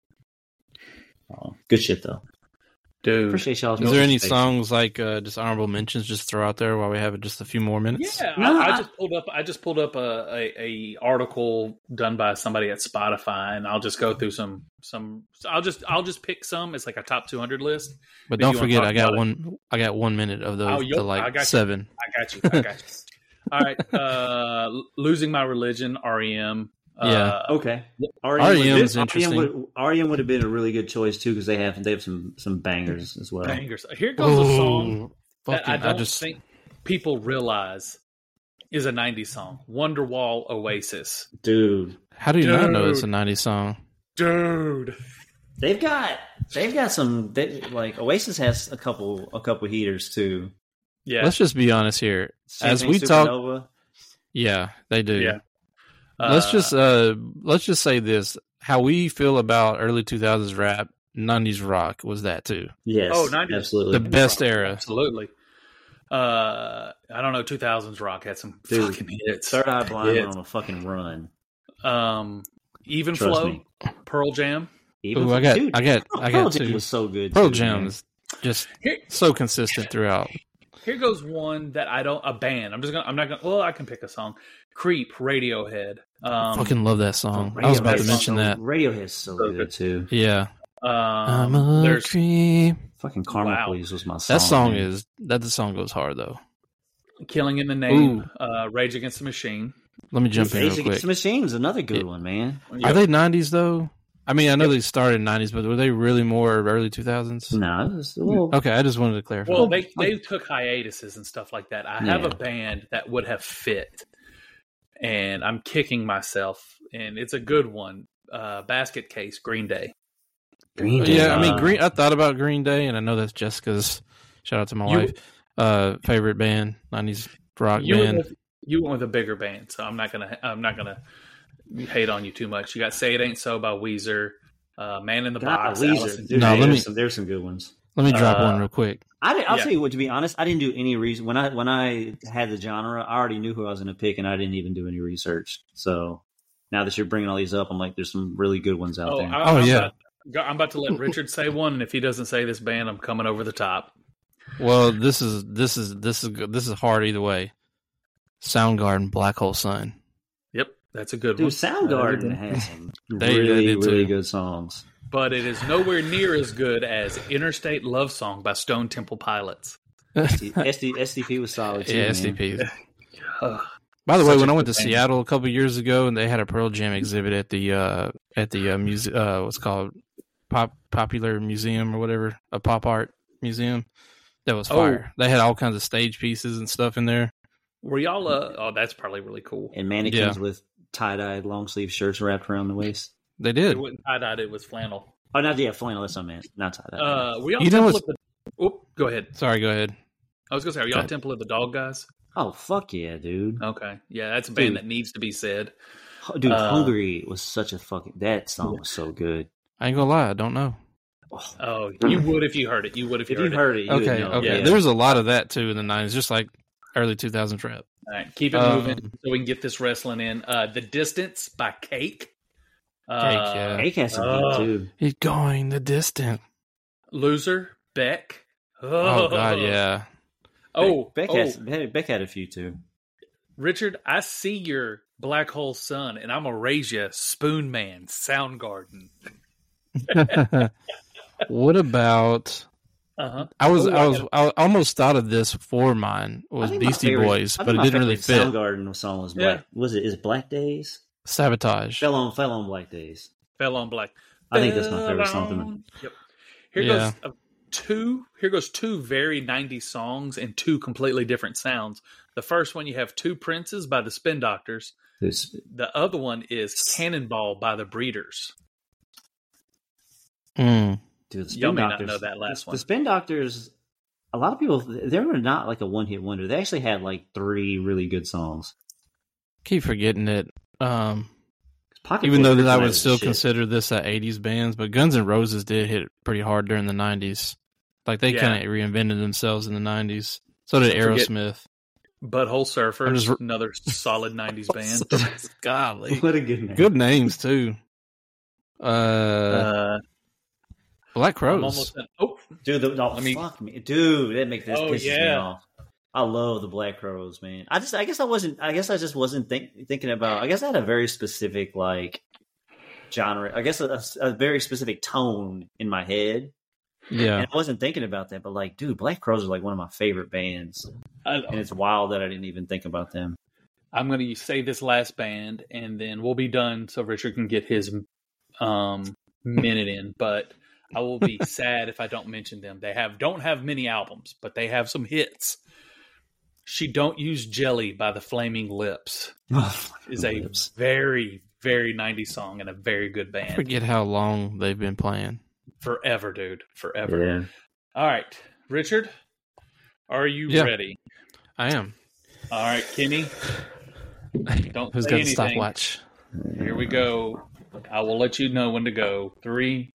B: oh, good shit though.
C: Dude.
B: Appreciate y'all.
A: Is there any songs like uh, just honorable mentions? Just throw out there while we have just a few more minutes.
C: Yeah,
B: No,
C: I, I
B: I-
C: just pulled up. I just pulled up a, a, a article done by somebody at Spotify, and I'll just go through some some. I'll just I'll just pick some. It's like a top two hundred list.
A: But
C: If
A: don't
C: you wanna
A: forget,
C: talk
A: I got
C: about it.
A: one. I got one minute of those
C: Oh,
A: to
C: yup, I
A: like
C: got you.
A: seven.
C: I got you. I got you. All right, uh, losing my religion. R E M.
A: Yeah.
C: Uh,
B: Okay,
A: R E M is
B: would,
A: interesting.
B: R E M would, R E M would have been a really good choice too because they have they have some some bangers as well.
C: bangers. Here goes a song
A: Oh,
C: that I
A: fucking!
C: don't
A: I just
C: think people realize is a nineties song. Wonderwall Oasis.
B: Dude,
A: how do you not know
C: Dude.
A: it's a nineties song?
C: Dude.
B: they've got they've got some they, like Oasis has a couple a couple heaters too.
C: Yeah.
A: Let's just be honest here. As
B: Champagne
A: we talk,
B: Supernova.
A: yeah, they do.
C: Yeah.
A: let's
C: Uh,
A: just uh, let's just say this: how we feel about early two thousands rap, nineties rock was that too.
B: Yes,
C: Oh, nineties.
B: absolutely.
A: The best era.
C: Absolutely. Uh, I don't know. two thousands rock had some
B: Dude,
C: fucking hits.
B: Third Eye Blind
C: Hits.
B: went on a fucking run.
C: Um, Even
B: Trust
C: Flow,
B: me.
C: Pearl Jam.
B: Even
A: Ooh,
B: for-
A: I got,
B: dude,
A: I got,
B: Pearl
A: I got
B: Jam
A: two.
B: was so good.
A: Pearl
B: too,
A: Jam
B: man.
A: is just
C: Here,
A: so consistent throughout.
C: here goes one that I don't. A band. I'm just gonna. I'm not gonna. Well, I can pick a song. Creep, Radiohead. Um,
A: Fucking love that song. I was about to
B: Radiohead's
A: mention
B: so,
A: that.
B: Radiohead's so,
C: So
B: good,
C: good.
B: too.
A: Yeah, I'm
C: um,
A: a
C: there's
A: creep.
B: Fucking Karma
C: Wow.
B: Please was my song.
A: That song
B: man.
A: is that the song goes hard though.
C: Killing in the Name. Uh, Rage Against the Machine.
A: Let me jump in
B: Rage
A: real
B: Against
A: quick.
B: the Machine's another good
A: Yeah.
B: one, man.
A: Are they nineties though? I mean, I know they started in nineties, but were they really more early two thousands?
B: No, it was, well,
A: Okay, I just wanted to clarify.
C: Well, they they took hiatuses and stuff like that. I have
B: Yeah.
C: a band that would have fit, and I'm kicking myself. And it's a good one. Uh, Basket Case, Green Day.
B: Green Day.
A: yeah, I mean,
B: uh,
A: Green. I thought about Green Day, and I know that's Jessica's. Shout out to my
C: You-
A: wife. Uh, favorite band, nineties rock
C: You went,
A: band.
C: with, you went with a bigger band, so I'm not gonna I'm not gonna hate on you too much. You got "Say It Ain't So" by Weezer, uh, "Man in the
B: God,
C: Box."
B: Weezer.
C: Allison-
B: Dude,
A: No,
B: there's,
A: let me-
B: some, there's some good ones.
A: Let me drop
B: Uh,
A: one real quick.
B: I didn't, I'll
C: Yeah.
B: tell you what. To be honest, I didn't do any reason when I when I had the genre. I already knew who I was going to pick, and I didn't even do any research. So now that you're bringing all these up, I'm like, there's some really good ones out
C: Oh,
B: there.
C: I,
A: Oh,
C: I'm
A: yeah.
C: About, I'm about to let Richard say one, and if he doesn't say this band, I'm coming over the top.
A: Well, this is this is this is good. This is hard either way. Soundgarden, Black Hole Sun.
C: Yep, that's a good
B: Dude,
C: one.
B: Soundgarden
C: Uh,
B: has some
A: They- they
B: really
A: did too.
B: really good songs.
C: but it is nowhere near as good as Interstate Love Song by Stone Temple Pilots.
B: S D, S D P was solid too.
A: Yeah,
B: man.
A: S D P.
C: Ugh.
A: By the way,
C: Such
A: when
C: a
A: I went
C: good
A: to
C: band.
A: Seattle a couple years ago, and they had a Pearl Jam exhibit at the uh, at the uh, muse- uh, what's it called Pop Popular Museum or whatever, a pop art museum. That was
C: Oh.
A: fire. They had all kinds of stage pieces and stuff in there.
C: Were y'all? Uh, oh, that's probably really cool.
B: And mannequins
A: Yeah.
B: with tie-dyed long sleeve shirts wrapped around the waist.
A: They
C: It
A: did.
C: wasn't tie dyed; it was flannel.
B: Oh, not yeah, flannel. That's what I meant. Not tie-dyed.
C: Uh, were y'all
A: You know
C: Temple
A: what's-
C: of the? Oop, go ahead.
A: Sorry, go ahead.
C: I was gonna say, are
A: Go
C: y'all
A: ahead.
C: Temple of the Dog guys?
B: oh fuck yeah, dude.
C: Okay, yeah, that's a band
B: Dude.
C: that needs to be said.
B: Dude,
C: Uh,
B: Hungry was such a fucking. That song was so good.
A: I ain't gonna lie, I don't know.
B: Oh,
C: Oh, you would if you heard it. You would if you
B: if
C: heard
B: you
C: it.
B: heard it, you
A: Okay,
B: would know.
A: okay.
C: Yeah.
A: There was a lot of that too in the nineties, just like early two thousands rap.
C: All right, keep it
A: Um,
C: moving so we can get this wrestling in. Uh, the Distance by Cake. Uh,
A: Cake, yeah.
B: Cake has some
C: Oh.
B: heat too.
A: He's going the distance.
C: Loser, Beck.
A: Oh god, yeah.
C: Oh,
B: Beck,
C: oh,
B: has, Beck had a few too.
C: Richard, I see your Black Hole Sun, and I'm gonna raise you Spoon Man, Soundgarden.
A: What about?
C: Uh huh.
A: I was
C: Oh,
A: I
C: I
A: was I almost thought of this for mine
B: I
A: was
B: think my
A: Beastie
B: favorite-
A: Boys,
B: I
A: but
B: think
A: it
B: my
A: didn't really
B: favorite
A: fit.
B: Soundgarden song was
C: Yeah.
B: Black. Was it? Is it Black Days?
A: Sabotage.
B: Fell on fell on Black Days.
C: Fell on Black.
B: I think that's my favorite
C: Fell
B: song.
C: on- Yep. Here
A: Yeah.
C: goes uh, two. Here goes two very nineties songs and two completely different sounds. The first one you have Two Princes by the Spin Doctors.
B: There's,
C: The other one is Cannonball by the Breeders.
A: Mm.
B: dude, the Spin
C: Y'all may not
B: Doctors,
C: know that last
B: the,
C: one.
B: The Spin Doctors. A lot of people, they were not like a one hit wonder. They actually had like three really good songs.
A: Keep forgetting it. Um,
B: Pocket
A: even
B: Full
A: though
B: of
A: that I
B: Kryptonite
A: would
B: is
A: still
B: shit.
A: consider this a eighties bands, but Guns N' Roses did hit pretty hard during the nineties. Like they
C: Yeah.
A: kind of reinvented themselves in the nineties. So did
C: Don't forget-
A: Aerosmith.
C: Butthole Surfers,
A: I'm just-
C: another solid nineties band.
A: Golly,
B: What a good name.
A: good names too. Uh,
C: Uh,
A: Black
C: I'm
A: Crows.
C: almost done. Oh,
B: Dude, the, oh,
C: Let me-
B: fuck me, dude, that makes this
C: Oh,
B: pisses me
C: yeah.
B: off. I love the Black Crows, man. I just, I guess I wasn't, I guess I just wasn't think, thinking about. I guess I had a very specific like genre. I guess a, a very specific tone in my head,
A: Yeah,
B: and I wasn't thinking about that. But like, dude, Black Crows are like one of my favorite bands,
C: I,
B: and it's wild that I didn't even think about them.
C: I'm going to say this last band, and then we'll be done so Richard can get his um, minute in. But I will be sad if I don't mention them. They have don't have many albums, but they have some hits. She Don't Use Jelly by the Flaming Lips is a
B: Lips.
C: very, very nineties song and a very good
A: I
C: band.
A: forget how long they've been playing.
C: Forever, dude. Forever.
B: Yeah.
C: All right. Richard, are you
A: Yeah.
C: ready?
A: I am.
C: All right, Kenny. Don't
A: Who's
C: say
A: got the
C: anything.
A: stopwatch?
C: Here we go. I will let you know when to go. Three,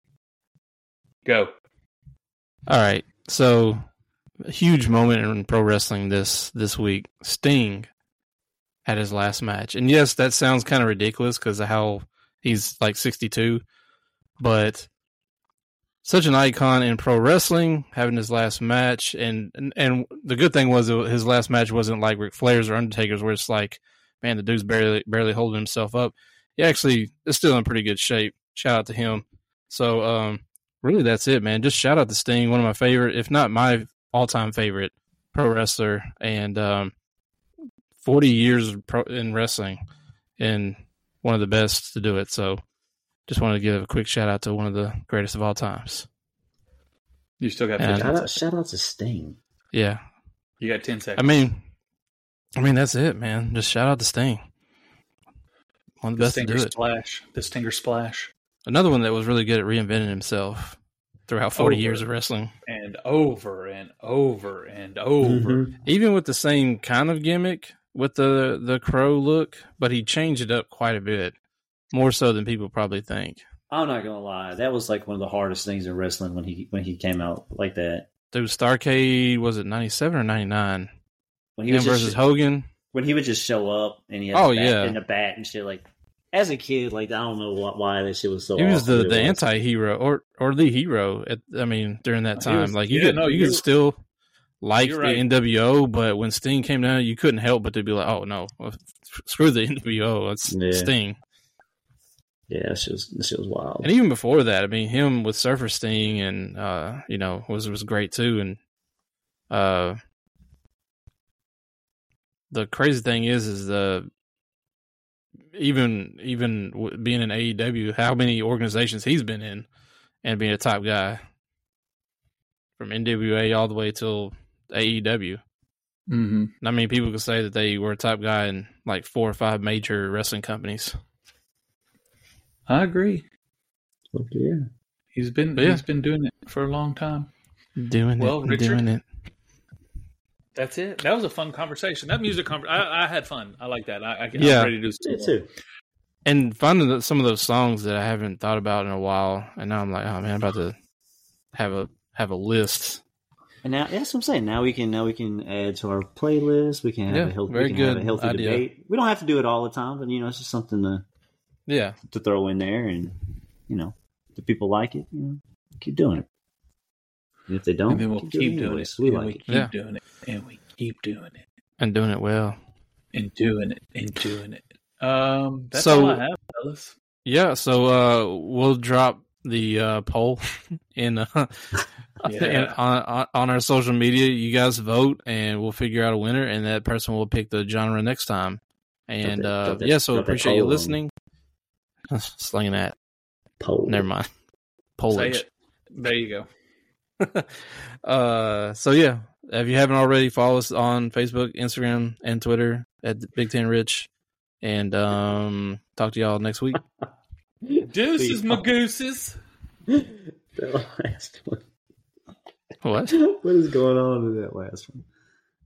C: go.
A: All right. So, a huge moment in pro wrestling this this week. Sting had his last match, and yes, that sounds kind of ridiculous because of how he's like sixty-two, but such an icon in pro wrestling, having his last match, and and, and the good thing was it- his last match wasn't like Ric Flair's or Undertaker's, where it's like, man, the dude's barely barely holding himself up. He actually is still in pretty good shape. Shout out to him. So, um, really, that's it, man. Just shout out to Sting, one of my favorite, if not my all-time favorite pro wrestler, and um, forty years of pro- in wrestling, and one of the best to do it. So, just wanted to give a quick shout out to one of the greatest of all times.
C: You still got
A: And-
C: fifteen
B: Shout out,
C: seconds.
B: shout out to Sting.
A: Yeah,
C: You got ten
A: I
C: seconds.
A: mean, I mean that's it, man. Just shout out to Sting, one of the
C: the
A: best to
C: Stinger
A: do it.
C: Splash. The Stinger Splash.
A: Another one that was really good at reinventing himself throughout forty
C: Over.
A: years of wrestling.
C: And over and over and over.
B: Mhm.
A: Even with the same kind of gimmick with the the crow look, but he changed it up quite a bit, more so than people probably think.
B: I'm not gonna lie, that was like one of the hardest things in wrestling when he when he came out like that.
A: Dude, Starrcade, was it ninety-seven or ninety-nine?
B: When he
A: Him
B: was just,
A: versus Hogan.
B: when he would just show up and he had
A: Oh,
B: the bat,
A: yeah.
B: and the bat and shit. Like as a kid, like I don't know what, why that shit was so.
A: He was
B: awesome,
A: the,
B: but
A: the
B: it was.
A: anti-hero or or the hero. At, I mean, during that
C: He
A: time,
C: was-
A: like you
C: yeah,
A: could
C: no,
A: you
C: you're-
A: could still like
C: you're
A: the
C: right.
A: N W O, but when Sting came down, you couldn't help but to be like, oh no, well, screw the N W O, it's
B: Yeah.
A: Sting.
B: Yeah, that shit was that shit was wild.
A: And even before that, I mean, him with Surfer Sting and uh, you know was was great too. And uh, the crazy thing is, is the even even w- being in A E W, how many organizations he's been in, and being a top guy from N W A all the way till A E W.
C: Mm-hmm.
A: I mean, people could say that they were a top guy in like four or five major wrestling companies.
C: I agree.
B: Yeah.
C: He's been
A: Yeah.
C: he's been doing it for a long time.
A: Doing
C: Well,
A: it,
C: Richard?
A: doing it.
C: That's it. That was a fun conversation. That music conver- I, I had fun. I like that. I, I,
A: Yeah.
C: I'm ready to do
B: Me
C: some
B: too.
A: And finding the- some of those songs that I haven't thought about in a while, and now I'm like, oh man, I'm about to have a have a list.
B: And now, yeah, that's what I'm saying. Now we can now we can add to our playlist. We can have
A: Yeah,
B: a healthy,
A: very
B: we can have
A: good
B: a healthy
A: idea.
B: debate. We don't have to do it all the time, but you know, it's just something to
A: Yeah,
B: to throw in there, and you know, if people like it, you know, keep doing it. And if they don't,
C: And then we'll
B: keep,
C: keep
B: doing,
C: doing
B: it.
C: it.
B: We
C: and
B: like
C: we
B: it.
C: keep
A: Yeah.
C: doing it. And we keep doing it.
A: and doing it well.
C: And doing it. And doing it. Um, that's
A: So-
C: all I have, fellas.
A: Yeah, so uh, we'll drop the uh, poll in, uh,
C: Yeah.
A: in on, on on our social media. You guys vote, and we'll figure out a winner, and that person will pick the genre next time. And
B: that-
A: uh,
B: drop that-
A: yeah, so
B: drop that
A: appreciate you
B: poll on.
A: listening. Slinging that.
B: Pole.
A: Never mind.
C: Say
A: Polish.
C: it. There you go.
A: uh, so yeah, if you haven't already, follow us on Facebook, Instagram, and Twitter at Big Ten Rich. And um, talk to y'all next week.
C: Deuces,
B: Please.
C: my gooses.
B: That last one.
A: What?
B: What is going on in that last one?